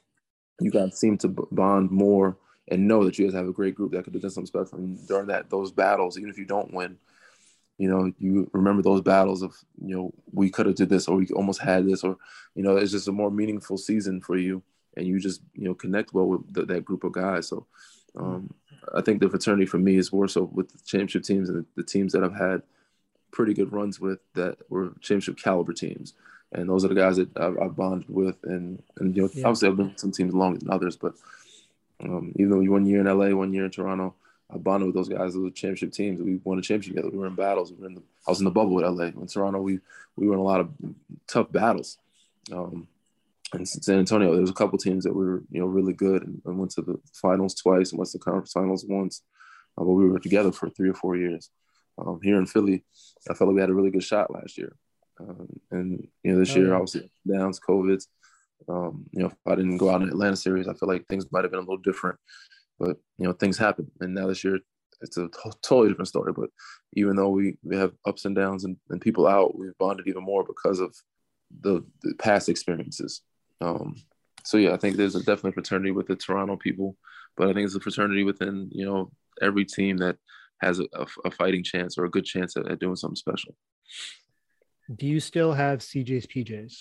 you guys seem to bond more and know that you guys have a great group that could have done something special. And during that, those battles, even if you don't win, you know, you remember those battles of, you know, we could have did this, or we almost had this, or, you know, it's just a more meaningful season for you. And you just, you know, connect well with the, that group of guys. So um, I think the fraternity for me is more so with the championship teams and the, the teams that I've had pretty good runs with that were championship caliber teams. And those are the guys that I've, I've bonded with. And, and you know, yeah. obviously I've been with some teams longer than others, but um, even though one year in L A, one year in Toronto, I bonded with those guys. Those were championship teams. We won a championship together. We were in battles. We were in the, I was in the bubble with L A. In Toronto, we we were in a lot of tough battles. Um, in San Antonio, there was a couple teams that we were, you know, really good and, and went to the finals twice and went to the conference finals once. Uh, but we were together for three or four years. Um, here in Philly, I felt like we had a really good shot last year. Um, and, you know, this oh, year, yeah. obviously, downs, COVID. Um, you know, if I didn't go out in the Atlanta series, I feel like things might have been a little different. But, you know, things happen. And now this year, it's a t- totally different story. But even though we, we have ups and downs and, and people out, we've bonded even more because of the, the past experiences. Um, so, yeah, I think there's a definitely fraternity with the Toronto people. But I think it's a fraternity within, you know, every team that has a, a, a fighting chance or a good chance at, at doing something special. Do you still have C J's P Js?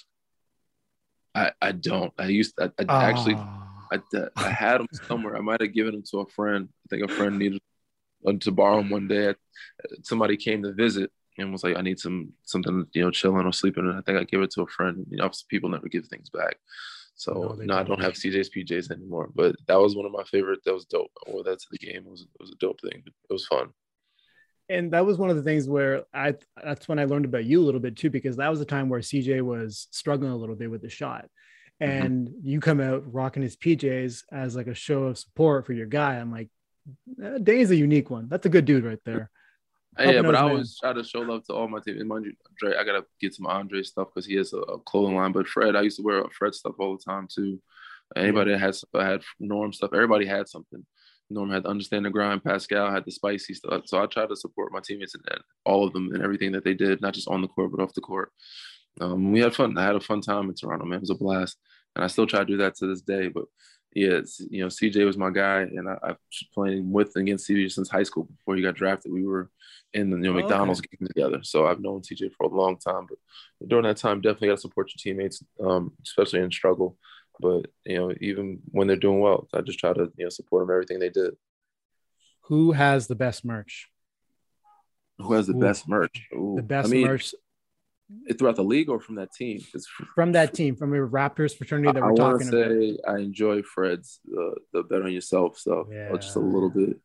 I, I don't. I used to, I, I oh. actually, I, I had them somewhere. I might have given them to a friend. I think a friend needed to borrow them one day. Somebody came to visit and was like, I need some something, you know, chilling or sleeping. And I think I gave it to a friend. You know, people never give things back. So, no, no I don't have C J's P Js anymore. But that was one of my favorite. That was dope. I wore that to the game. It was, it was a dope thing. It was fun. And that was one of the things where I, that's when I learned about you a little bit too, because that was the time where C J was struggling a little bit with the shot. And mm-hmm. you come out rocking his P Js as like a show of support for your guy. I'm like, eh, Dane's a unique one. That's a good dude right there. Hey, yeah, but I always try to show love to all my team. And mind you, Andre, I got to get some Andre stuff because he has a, a clothing line. But Fred, I used to wear Fred stuff all the time too. Anybody yeah. that has, I had Norm stuff. Everybody had something. Norm had to understand the grind. Pascal had the spicy stuff. So I tried to support my teammates and all of them and everything that they did, not just on the court, but off the court. Um, we had fun. I had a fun time in Toronto, man. It was a blast. And I still try to do that to this day. But, yeah, it's, you know, C J was my guy. And I, I've played with and against C J since high school. Before he got drafted, we were in the you know, oh, McDonald's okay. game together. So I've known C J for a long time. But during that time, definitely got to support your teammates, um, especially in struggle. But, you know, even when they're doing well, I just try to, you know, support them everything they did. Who has the best merch? Who has the Ooh. best merch? Ooh. The best I mean, merch throughout the league or from that team? From that team, from your Raptors fraternity that I, we're I talking say about. I enjoy Fred's uh, the Bet on Yourself stuff, yeah. just a little bit.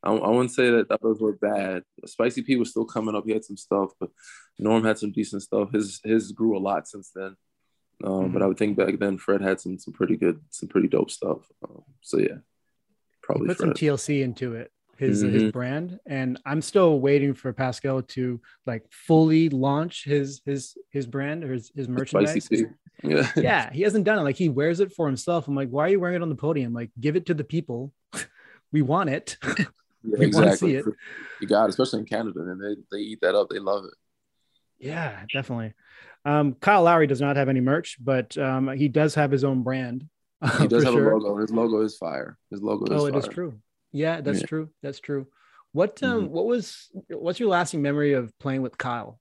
I, I wouldn't say that those were bad. Spicy P was still coming up. He had some stuff, but Norm had some decent stuff. His his grew a lot since then. Um, mm-hmm. But I would think back then Fred had some some pretty good, some pretty dope stuff. Um, so yeah, probably he put Fred. some T L C into it, his mm-hmm. his brand, and I'm still waiting for Pascal to like fully launch his his his brand or his his merchandise. Spicy P. Yeah, yeah, he hasn't done it. Like he wears it for himself. I'm like, why are you wearing it on the podium? Like, give it to the people. We want it. Yeah, we exactly. want to see it. You got it, especially in Canada, and they they eat that up. They love it. Yeah, definitely. Um, Kyle Lowry does not have any merch, but um, he does have his own brand. Uh, he does have sure. a logo. His logo is fire. His logo is oh, fire. it is true. Yeah, that's yeah. true. That's true. What um, mm-hmm. what was what's your lasting memory of playing with Kyle?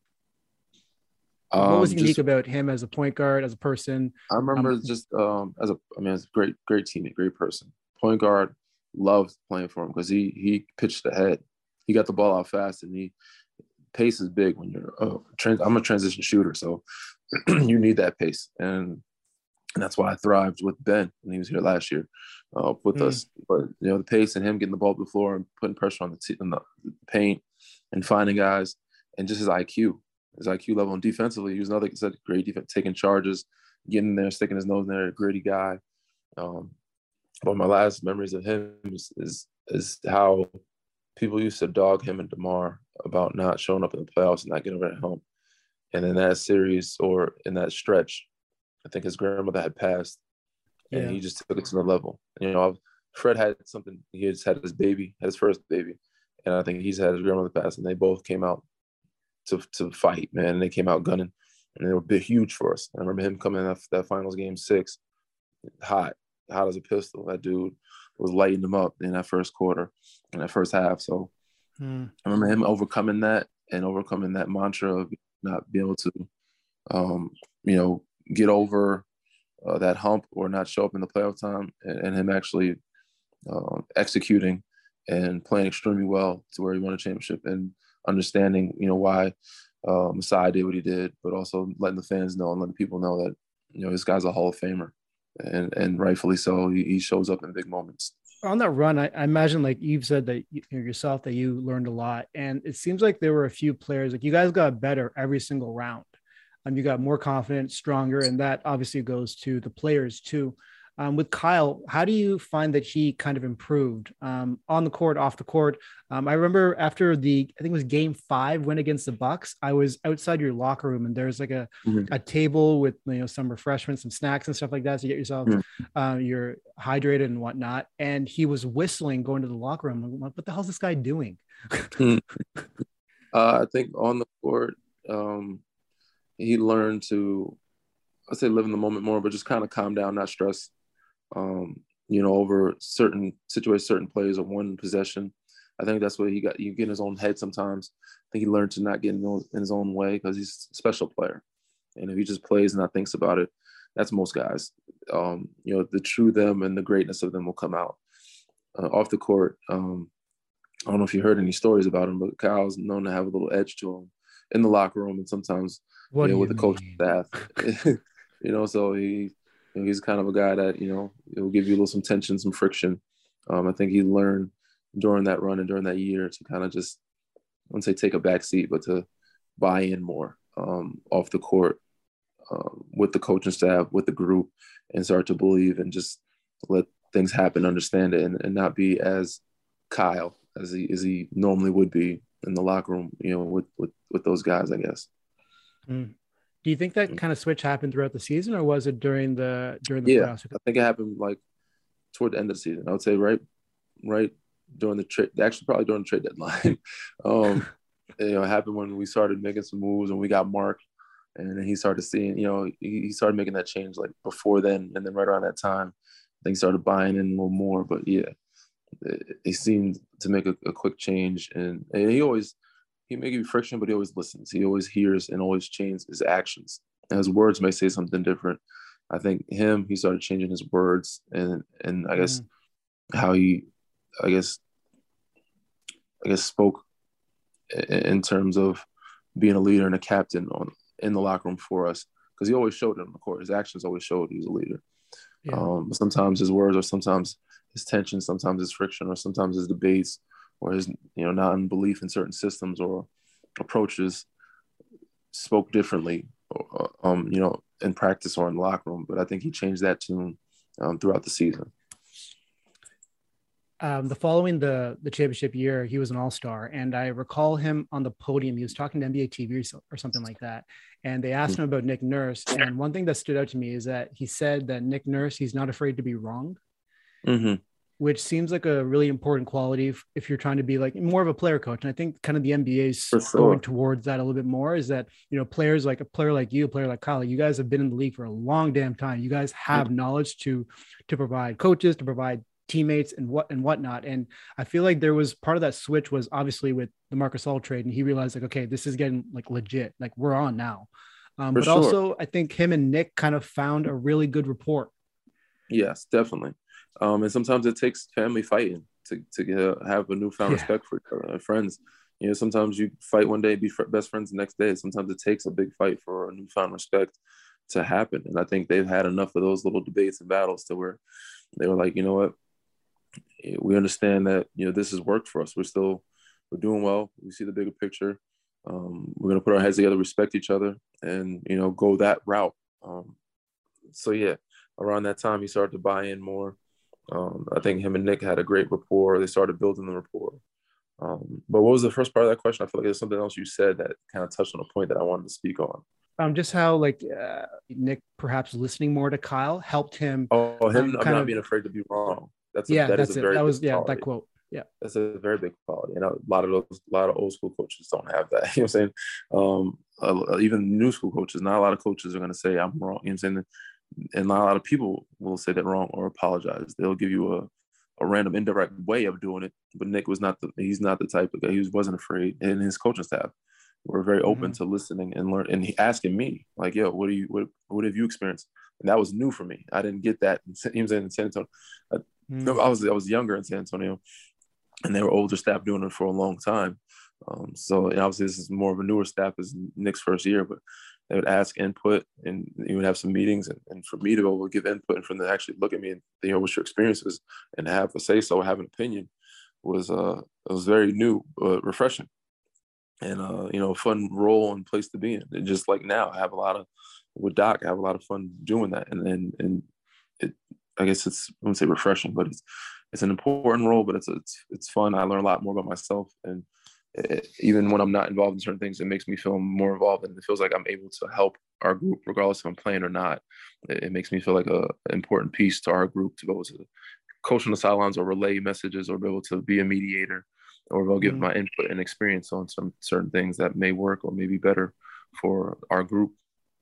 Um, what was unique just, about him as a point guard, as a person? I remember um, just um, as a, I mean, as a great, great teammate, great person. Point guard, loved playing for him because he he pitched ahead. He got the ball out fast, and he pace is big when you're. Uh, trans, I'm a transition shooter, so you need that pace, and and that's why I thrived with Ben when he was here last year uh, with mm. us. But you know, the pace and him getting the ball to the floor and putting pressure on the, t- on the paint and finding guys, and just his I Q. His I Q level, and defensively, he was another said, great defense, taking charges, getting there, sticking his nose in there, a gritty guy. Um, but my last memories of him is, is is how people used to dog him and DeMar about not showing up in the playoffs and not getting over that hump. And in that series or in that stretch, I think his grandmother had passed, and yeah. he just took it to the level. You know, Fred had something. He just had his baby, had his first baby, and I think he's had his grandmother pass, and they both came out to to fight, man. And they came out gunning, and they were big, huge for us. I remember him coming in that, that finals game six, hot, hot as a pistol. That dude was lighting them up in that first quarter, in that first half. So hmm. I remember him overcoming that and overcoming that mantra of not being able to, um, you know, get over uh, that hump or not show up in the playoff time, and, and him actually um, executing and playing extremely well to where he won a championship, and understanding, you know, why uh, Masai did what he did, but also letting the fans know and letting people know that, you know, this guy's a Hall of Famer, and and rightfully so. He, he shows up in big moments. On that run, I, I imagine, like you've said that you, yourself, that you learned a lot, and it seems like there were a few players, like you guys got better every single round. Um, you got more confident, stronger, and that obviously goes to the players too. Um, with Kyle, how do you find that he kind of improved um, on the court, off the court? Um, I remember after the, I think it was game five win against the Bucks, I was outside your locker room, and there's like a, mm-hmm. a table with, you know, some refreshments, some snacks and stuff like that. So you get yourself, mm-hmm. uh, you're hydrated and whatnot. And he was whistling going to the locker room. I'm like, what the hell is this guy doing? uh, I think on the court, um, he learned to, I'd say live in the moment more, but just kind of calm down, not stress. Um, you know, over certain situations, certain plays or one possession. I think that's what he got. You get in his own head sometimes. I think he learned to not get in, those, in his own way because he's a special player. And if he just plays and not thinks about it, that's most guys. Um, you know, the true them and the greatness of them will come out. Uh, off the court, um, I don't know if you heard any stories about him, but Kyle's known to have a little edge to him in the locker room, and sometimes what you know, with the coaching staff. You know, so he you know, he's kind of a guy that, you know, it will give you a little some tension, some friction. Um, I think he learned during that run and during that year to kind of just, I wouldn't say take a back seat, but to buy in more um, off the court um, with the coaching staff, with the group, and start to believe and just let things happen, understand it, and, and not be as Kyle as he as he normally would be in the locker room, you know, with with, with those guys, I guess. Mm. Do you think that kind of switch happened throughout the season, or was it during the during the yeah, playoffs? I think it happened like toward the end of the season. I would say right, right during the trade, actually probably during the trade deadline. um, you know, it happened when we started making some moves and we got Mark, and then he started seeing, you know, he, he started making that change like before then, and then right around that time, I think he started buying in a little more. But yeah, it, he seemed to make a, a quick change, and, and he always. He may give you friction, but he always listens. He always hears and always changes his actions. And his words may say something different. I think him, he started changing his words and and I guess mm. how he, I guess, I guess spoke in terms of being a leader and a captain on in the locker room for us. Because he always showed it on the court. His actions always showed he was a leader. Yeah. Um, sometimes his words, or sometimes his tension, sometimes his friction, or sometimes his debates, or his, you know, non-belief in certain systems or approaches spoke differently, um, you know, in practice or in the locker room. But I think he changed that tune um, throughout the season. Um, the following the the championship year, he was an all-star, and I recall him on the podium. He was talking to N B A T V or, so, or something like that, and they asked him about Nick Nurse. And one thing that stood out to me is that he said that Nick Nurse, he's not afraid to be wrong, mm-hmm. which seems like a really important quality if, if you're trying to be like more of a player coach. And I think kind of the N B A is sure. going towards that a little bit more. Is that, you know, players like a player like you, a player like Kyle, you guys have been in the league for a long damn time. You guys have mm-hmm. knowledge to to provide coaches, to provide teammates and what and whatnot. And I feel like there was part of that switch was obviously with the Marc Gasol trade, and he realized like, okay, this is getting like legit, like we're on now. Um, but sure. also I think him and Nick kind of found a really good rapport. Yes, definitely. Um, and sometimes it takes family fighting to to get, have a newfound yeah. respect for uh, friends. You know, sometimes you fight one day, be best friends the next day. Sometimes it takes a big fight for a newfound respect to happen. And I think they've had enough of those little debates and battles to where they were like, you know what, we understand that, you know, this has worked for us. We're still, we're doing well. We see the bigger picture. Um, we're going to put our heads together, respect each other, and, you know, go that route. Um, so, yeah, around that time, he started to buy in more. Um, I think him and Nick had a great rapport. They started building the rapport. Um, but what was the first part of that question? I feel like there's something else you said that kind of touched on a point that I wanted to speak on. Um, just how like uh, Nick perhaps listening more to Kyle helped him. Oh, him um, not of, being afraid to be wrong. That's a, yeah, that that's is a it. very That was yeah, quality. that quote. Yeah, that's a very big quality, and a lot of those, a lot of old school coaches don't have that. You know what I'm saying? Um, uh, even new school coaches, not a lot of coaches are going to say I'm wrong. You know what I'm saying? And not a lot of people will say that wrong or apologize. They'll give you a, a random indirect way of doing it. But Nick was not the he's not the type of guy. He wasn't afraid, and his coaching staff were very open mm-hmm. to listening and learn and he asking me like, "Yo, what do you what what have you experienced?" And that was new for me. I didn't get that. In, you know what I'm saying, in San Antonio. I, mm-hmm. I was I was younger in San Antonio, and they were older staff doing it for a long time. Um, so and obviously this is more of a newer staff as Nick's first year, but they would ask input and you would have some meetings and, and for me to be able to give input and for them to actually look at me and, you know, what's your experiences and have a say so, have an opinion was uh it was very new, uh, refreshing, and uh you know, a fun role and place to be in. And just like now, I have a lot of with Doc, I have a lot of fun doing that, and and and it I guess it's I wouldn't say refreshing, but it's it's an important role, but it's it's it's fun. I learn a lot more about myself, and it, even when I'm not involved in certain things, it makes me feel more involved, and it feels like I'm able to help our group, regardless if I'm playing or not. It, it makes me feel like a an important piece to our group to be able to coach on the sidelines or relay messages or be able to be a mediator or be able to give mm-hmm. my input and experience on some certain things that may work or may be better for our group.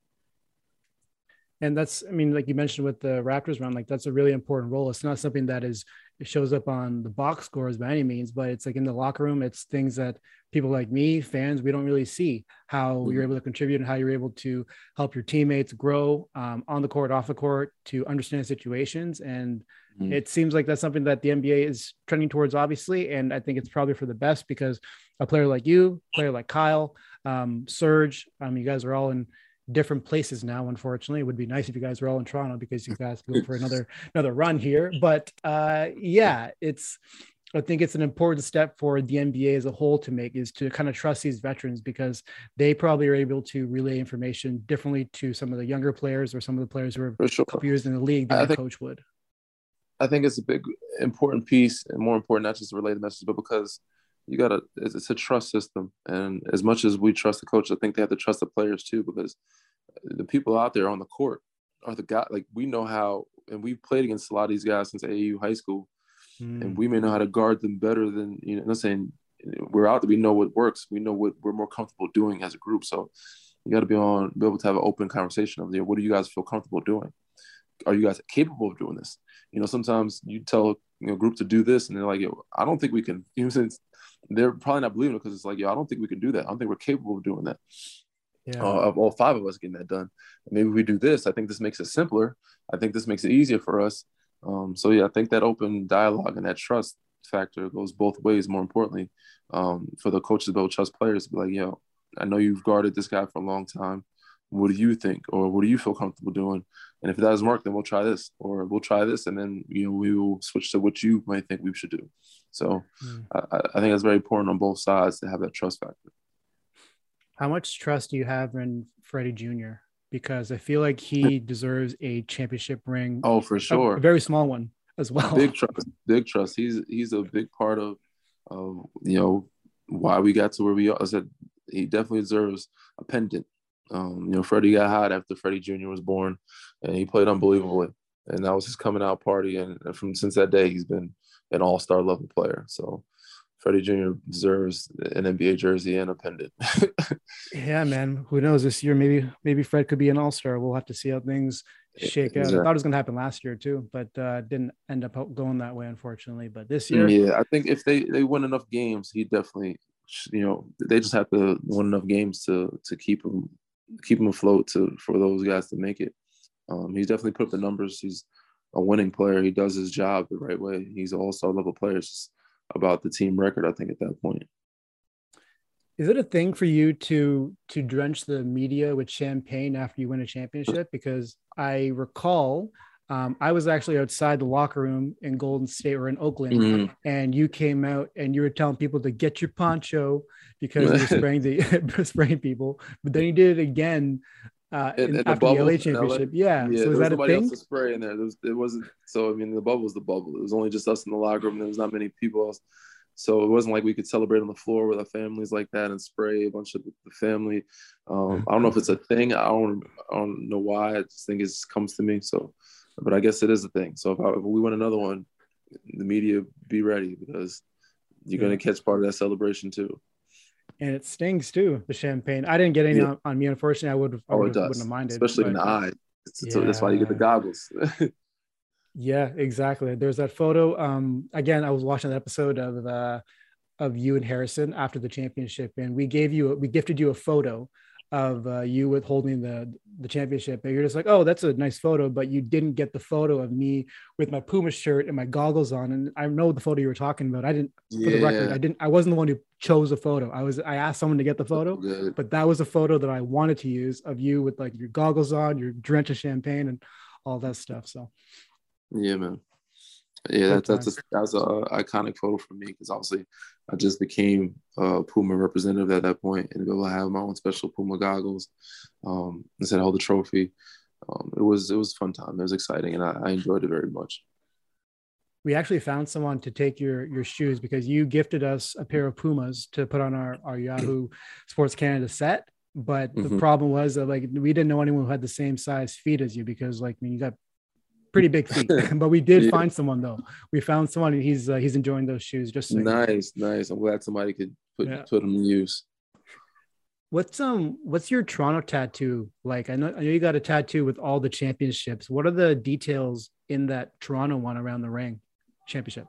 And that's, I mean, like you mentioned with the Raptors round, like that's a really important role. It's not something that is, it shows up on the box scores by any means, but it's like in the locker room, it's things that people like me, fans, we don't really see how mm-hmm. you're able to contribute and how you're able to help your teammates grow um, on the court, off the court, to understand situations. And mm-hmm. it seems like that's something that the N B A is trending towards, obviously. And I think it's probably for the best because a player like you, a player like Kyle, um, Serge, um, you guys are all in different places now. Unfortunately, it would be nice if you guys were all in Toronto because you guys go for another another run here. But uh, yeah, it's I think it's an important step for the N B A as a whole to make, is to kind of trust these veterans because they probably are able to relay information differently to some of the younger players or some of the players who are sure. a couple years in the league than a coach would. I think it's a big important piece, and more important not just to relay the message, but because you gotta it's, it's a trust system, and as much as we trust the coach, I think they have to trust the players too, because the people out there on the court are the guy. Like, we know how, and we've played against a lot of these guys since A A U high school, mm. and we may know how to guard them better than, you know, I'm not saying we're out there, we know what works, we know what we're more comfortable doing as a group. So you got to be on, be able to have an open conversation of, you know, what do you guys feel comfortable doing? Are you guys capable of doing this? You know, sometimes you tell, you know, a group to do this, and they're like, yo, I don't think we can. You know what I'm saying? They're probably not believing it because it's like, yo, I don't think we can do that. I don't think we're capable of doing that. Yeah. Uh, of all five of us getting that done. Maybe we do this. I think this makes it simpler. I think this makes it easier for us. Um, so, yeah, I think that open dialogue and that trust factor goes both ways, more importantly, um, for the coaches to be able to trust players to be like, yo, I know you've guarded this guy for a long time. what do you think, or what do you feel comfortable doing? And if it doesn't work, then we'll try this, or we'll try this, and then you know we will switch to what you might think we should do. So mm. I, I think it's very important on both sides to have that trust factor. How much trust do you have in Freddie Junior? Because I feel like he deserves a championship ring. Oh, for sure. A, a very small one as well. Big trust, big trust. He's he's a big part of, of you know, why we got to where we are. I said he definitely deserves a pendant. Um, you know, Freddie got hot after Freddie Junior was born, and he played unbelievably. And that was his coming out party. And from since that day, he's been an all-star level player. So Freddie Junior deserves an N B A jersey and a pendant. Yeah, man. Who knows this year? Maybe maybe Fred could be an all-star. We'll have to see how things shake out. Exactly. I thought it was going to happen last year too, but uh, didn't end up going that way, unfortunately. But this year, yeah, I think if they they win enough games, he definitely, you know, they just have to win enough games to to keep him keep him afloat to for those guys to make it. Um, he's definitely put up the numbers. He's a winning player. He does his job the right way. He's an all-star level player. It's just about the team record, I think, at that point. Is it a thing for you to to drench the media with champagne after you win a championship? Because I recall um, I was actually outside the locker room in Golden State or in Oakland, mm-hmm. and you came out and you were telling people to get your poncho because you were spraying the spraying people. But then you did it again uh, in, in after the, the L A championship. Yeah. yeah. So was that nobody a thing? else to spray in there. There was, it wasn't. So I mean, the bubble was the bubble. It was only just us in the locker room. There was not many people else. So it wasn't like we could celebrate on the floor with our families like that and spray a bunch of the family. Um, I don't know if it's a thing. I don't, I don't know why. I just think it just comes to me. So, but I guess it is a thing. So if, I, if we win another one, the media be ready because you're yeah. going to catch part of that celebration too. And it stings too, the champagne. I didn't get any yeah. on, on me, unfortunately. I would have, I would oh, wouldn't have minded. Especially but, in the eye. Yeah. So that's why you get the goggles. Yeah, exactly. There's that photo. Um, again, I was watching that episode of uh, of you and Harrison after the championship, and we gave you, we gifted you a photo of uh, you with holding the the championship, and you're just like, oh, that's a nice photo, but you didn't get the photo of me with my Puma shirt and my goggles on. And I know the photo you were talking about. I didn't, yeah. for the record, I didn't. I wasn't the one who chose the photo. I was. I asked someone to get the photo, Good. but that was a photo that I wanted to use of you with like your goggles on, your drenched in champagne, and all that stuff. So. Yeah, man. Yeah, that, that's a, that's a iconic photo for me because obviously I just became a Puma representative at that point and be able to have my own special Puma goggles um, instead of hold the trophy. Um, it was it was a fun time. It was exciting, and I, I enjoyed it very much. We actually found someone to take your your shoes because you gifted us a pair of Pumas to put on our, our Yahoo Sports Canada set. But the mm-hmm. problem was that like we didn't know anyone who had the same size feet as you because like I mean, you got pretty big feet, but we did yeah. find someone though. We found someone and he's uh, he's enjoying those shoes. Just so nice, you know. nice. I'm glad somebody could put yeah. put them in use. What's um what's your Toronto tattoo like? I know I know you got a tattoo with all the championships. What are the details in that Toronto one around the ring championship?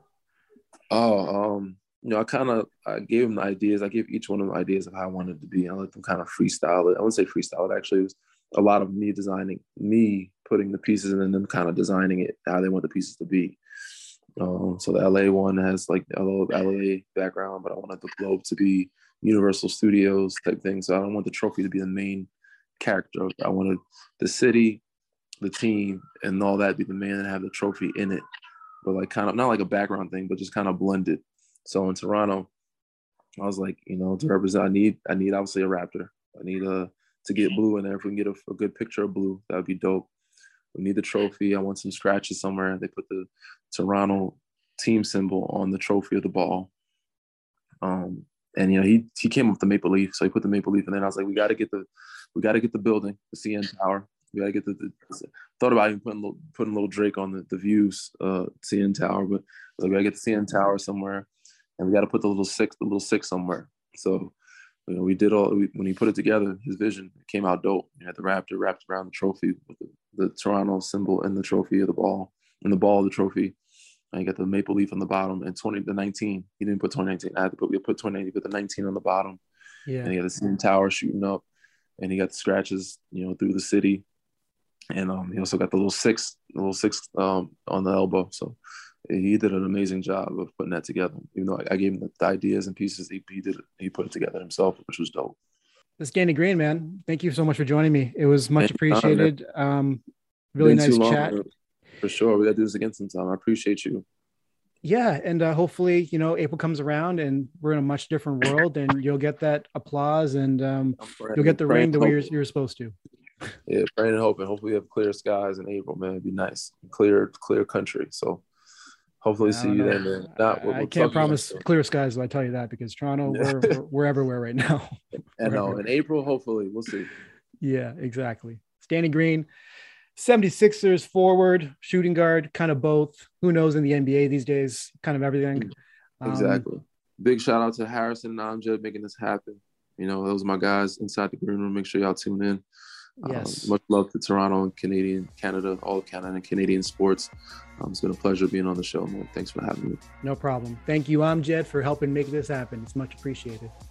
Oh, um, you know, I kind of I gave them the ideas. I gave each one of them ideas of how I wanted it to be. I let them kind of freestyle it. I wouldn't say freestyle it. Actually, it was a lot of me designing, me putting the pieces and then them kind of designing it how they want the pieces to be. Um, so the L A one has like a little L A background, but I wanted the globe to be Universal Studios type thing. So I don't want the trophy to be the main character. I wanted the city, the team, and all that be the man and have the trophy in it. But like kind of not like a background thing, but just kind of blended. So in Toronto, I was like, you know, to represent, I need, I need obviously a Raptor. I need a to get blue in there. If we can get a, a good picture of blue, that would be dope. We need the trophy. I want some scratches somewhere. They put the Toronto team symbol on the trophy of the ball. Um, and you know, he he came up with the maple leaf, so he put the maple leaf, and then I was like, we got to get the we got to get the building, the C N Tower. We got to get the, the thought about even putting little, putting a little Drake on the the views uh, C N Tower, but like, we got to get the C N Tower somewhere, and we got to put the little six the little six somewhere. So. You know, we did all we, when he put it together. His vision it came out dope. You had the Raptor wrapped around the trophy with the, the Toronto symbol and the trophy of the ball and the ball of the trophy. And you got the maple leaf on the bottom and twenty the nineteen. He didn't put twenty nineteen. I had to put we put twenty nineteen, put the nineteen on the bottom. Yeah. And he got the C N Tower shooting up, and he got the scratches, you know, through the city. And um, he also got the little six, the little six um on the elbow. So. He did an amazing job of putting that together. Even though I, I gave him the, the ideas and pieces, he, he did it. He put it together himself, which was dope. That's Danny Green, man. Thank you so much for joining me. It was much Anytime, appreciated. Um, really Been nice too long, chat. man. For sure. We got to do this again sometime. I appreciate you. Yeah. And uh, hopefully, you know, April comes around and we're in a much different world and you'll get that applause and um, praying, you'll get the ring the way you're, hoping. you're supposed to. Yeah, praying and hoping. Hopefully we have clear skies in April, man. It'd be nice. Clear, clear country. So hopefully see you then, man. Not, we'll, I we'll can't promise again, clear skies, I tell you that, because Toronto, we're, we're, we're everywhere right now. I know. In April, hopefully. We'll see. Yeah, exactly. It's Danny Green, seventy-sixers forward, shooting guard, kind of both. Who knows in the N B A these days? Kind of everything. Exactly. Um, Big shout out to Harrison and Amjad making this happen. You know, those are my guys inside the green room. Make sure y'all tune in. Yes. Um, much love to Toronto and Canadian, Canada, all of Canada and Canadian sports. Um, it's been a pleasure being on the show, man. Thanks for having me. No problem. Thank you, Amjad, for helping make this happen. It's much appreciated.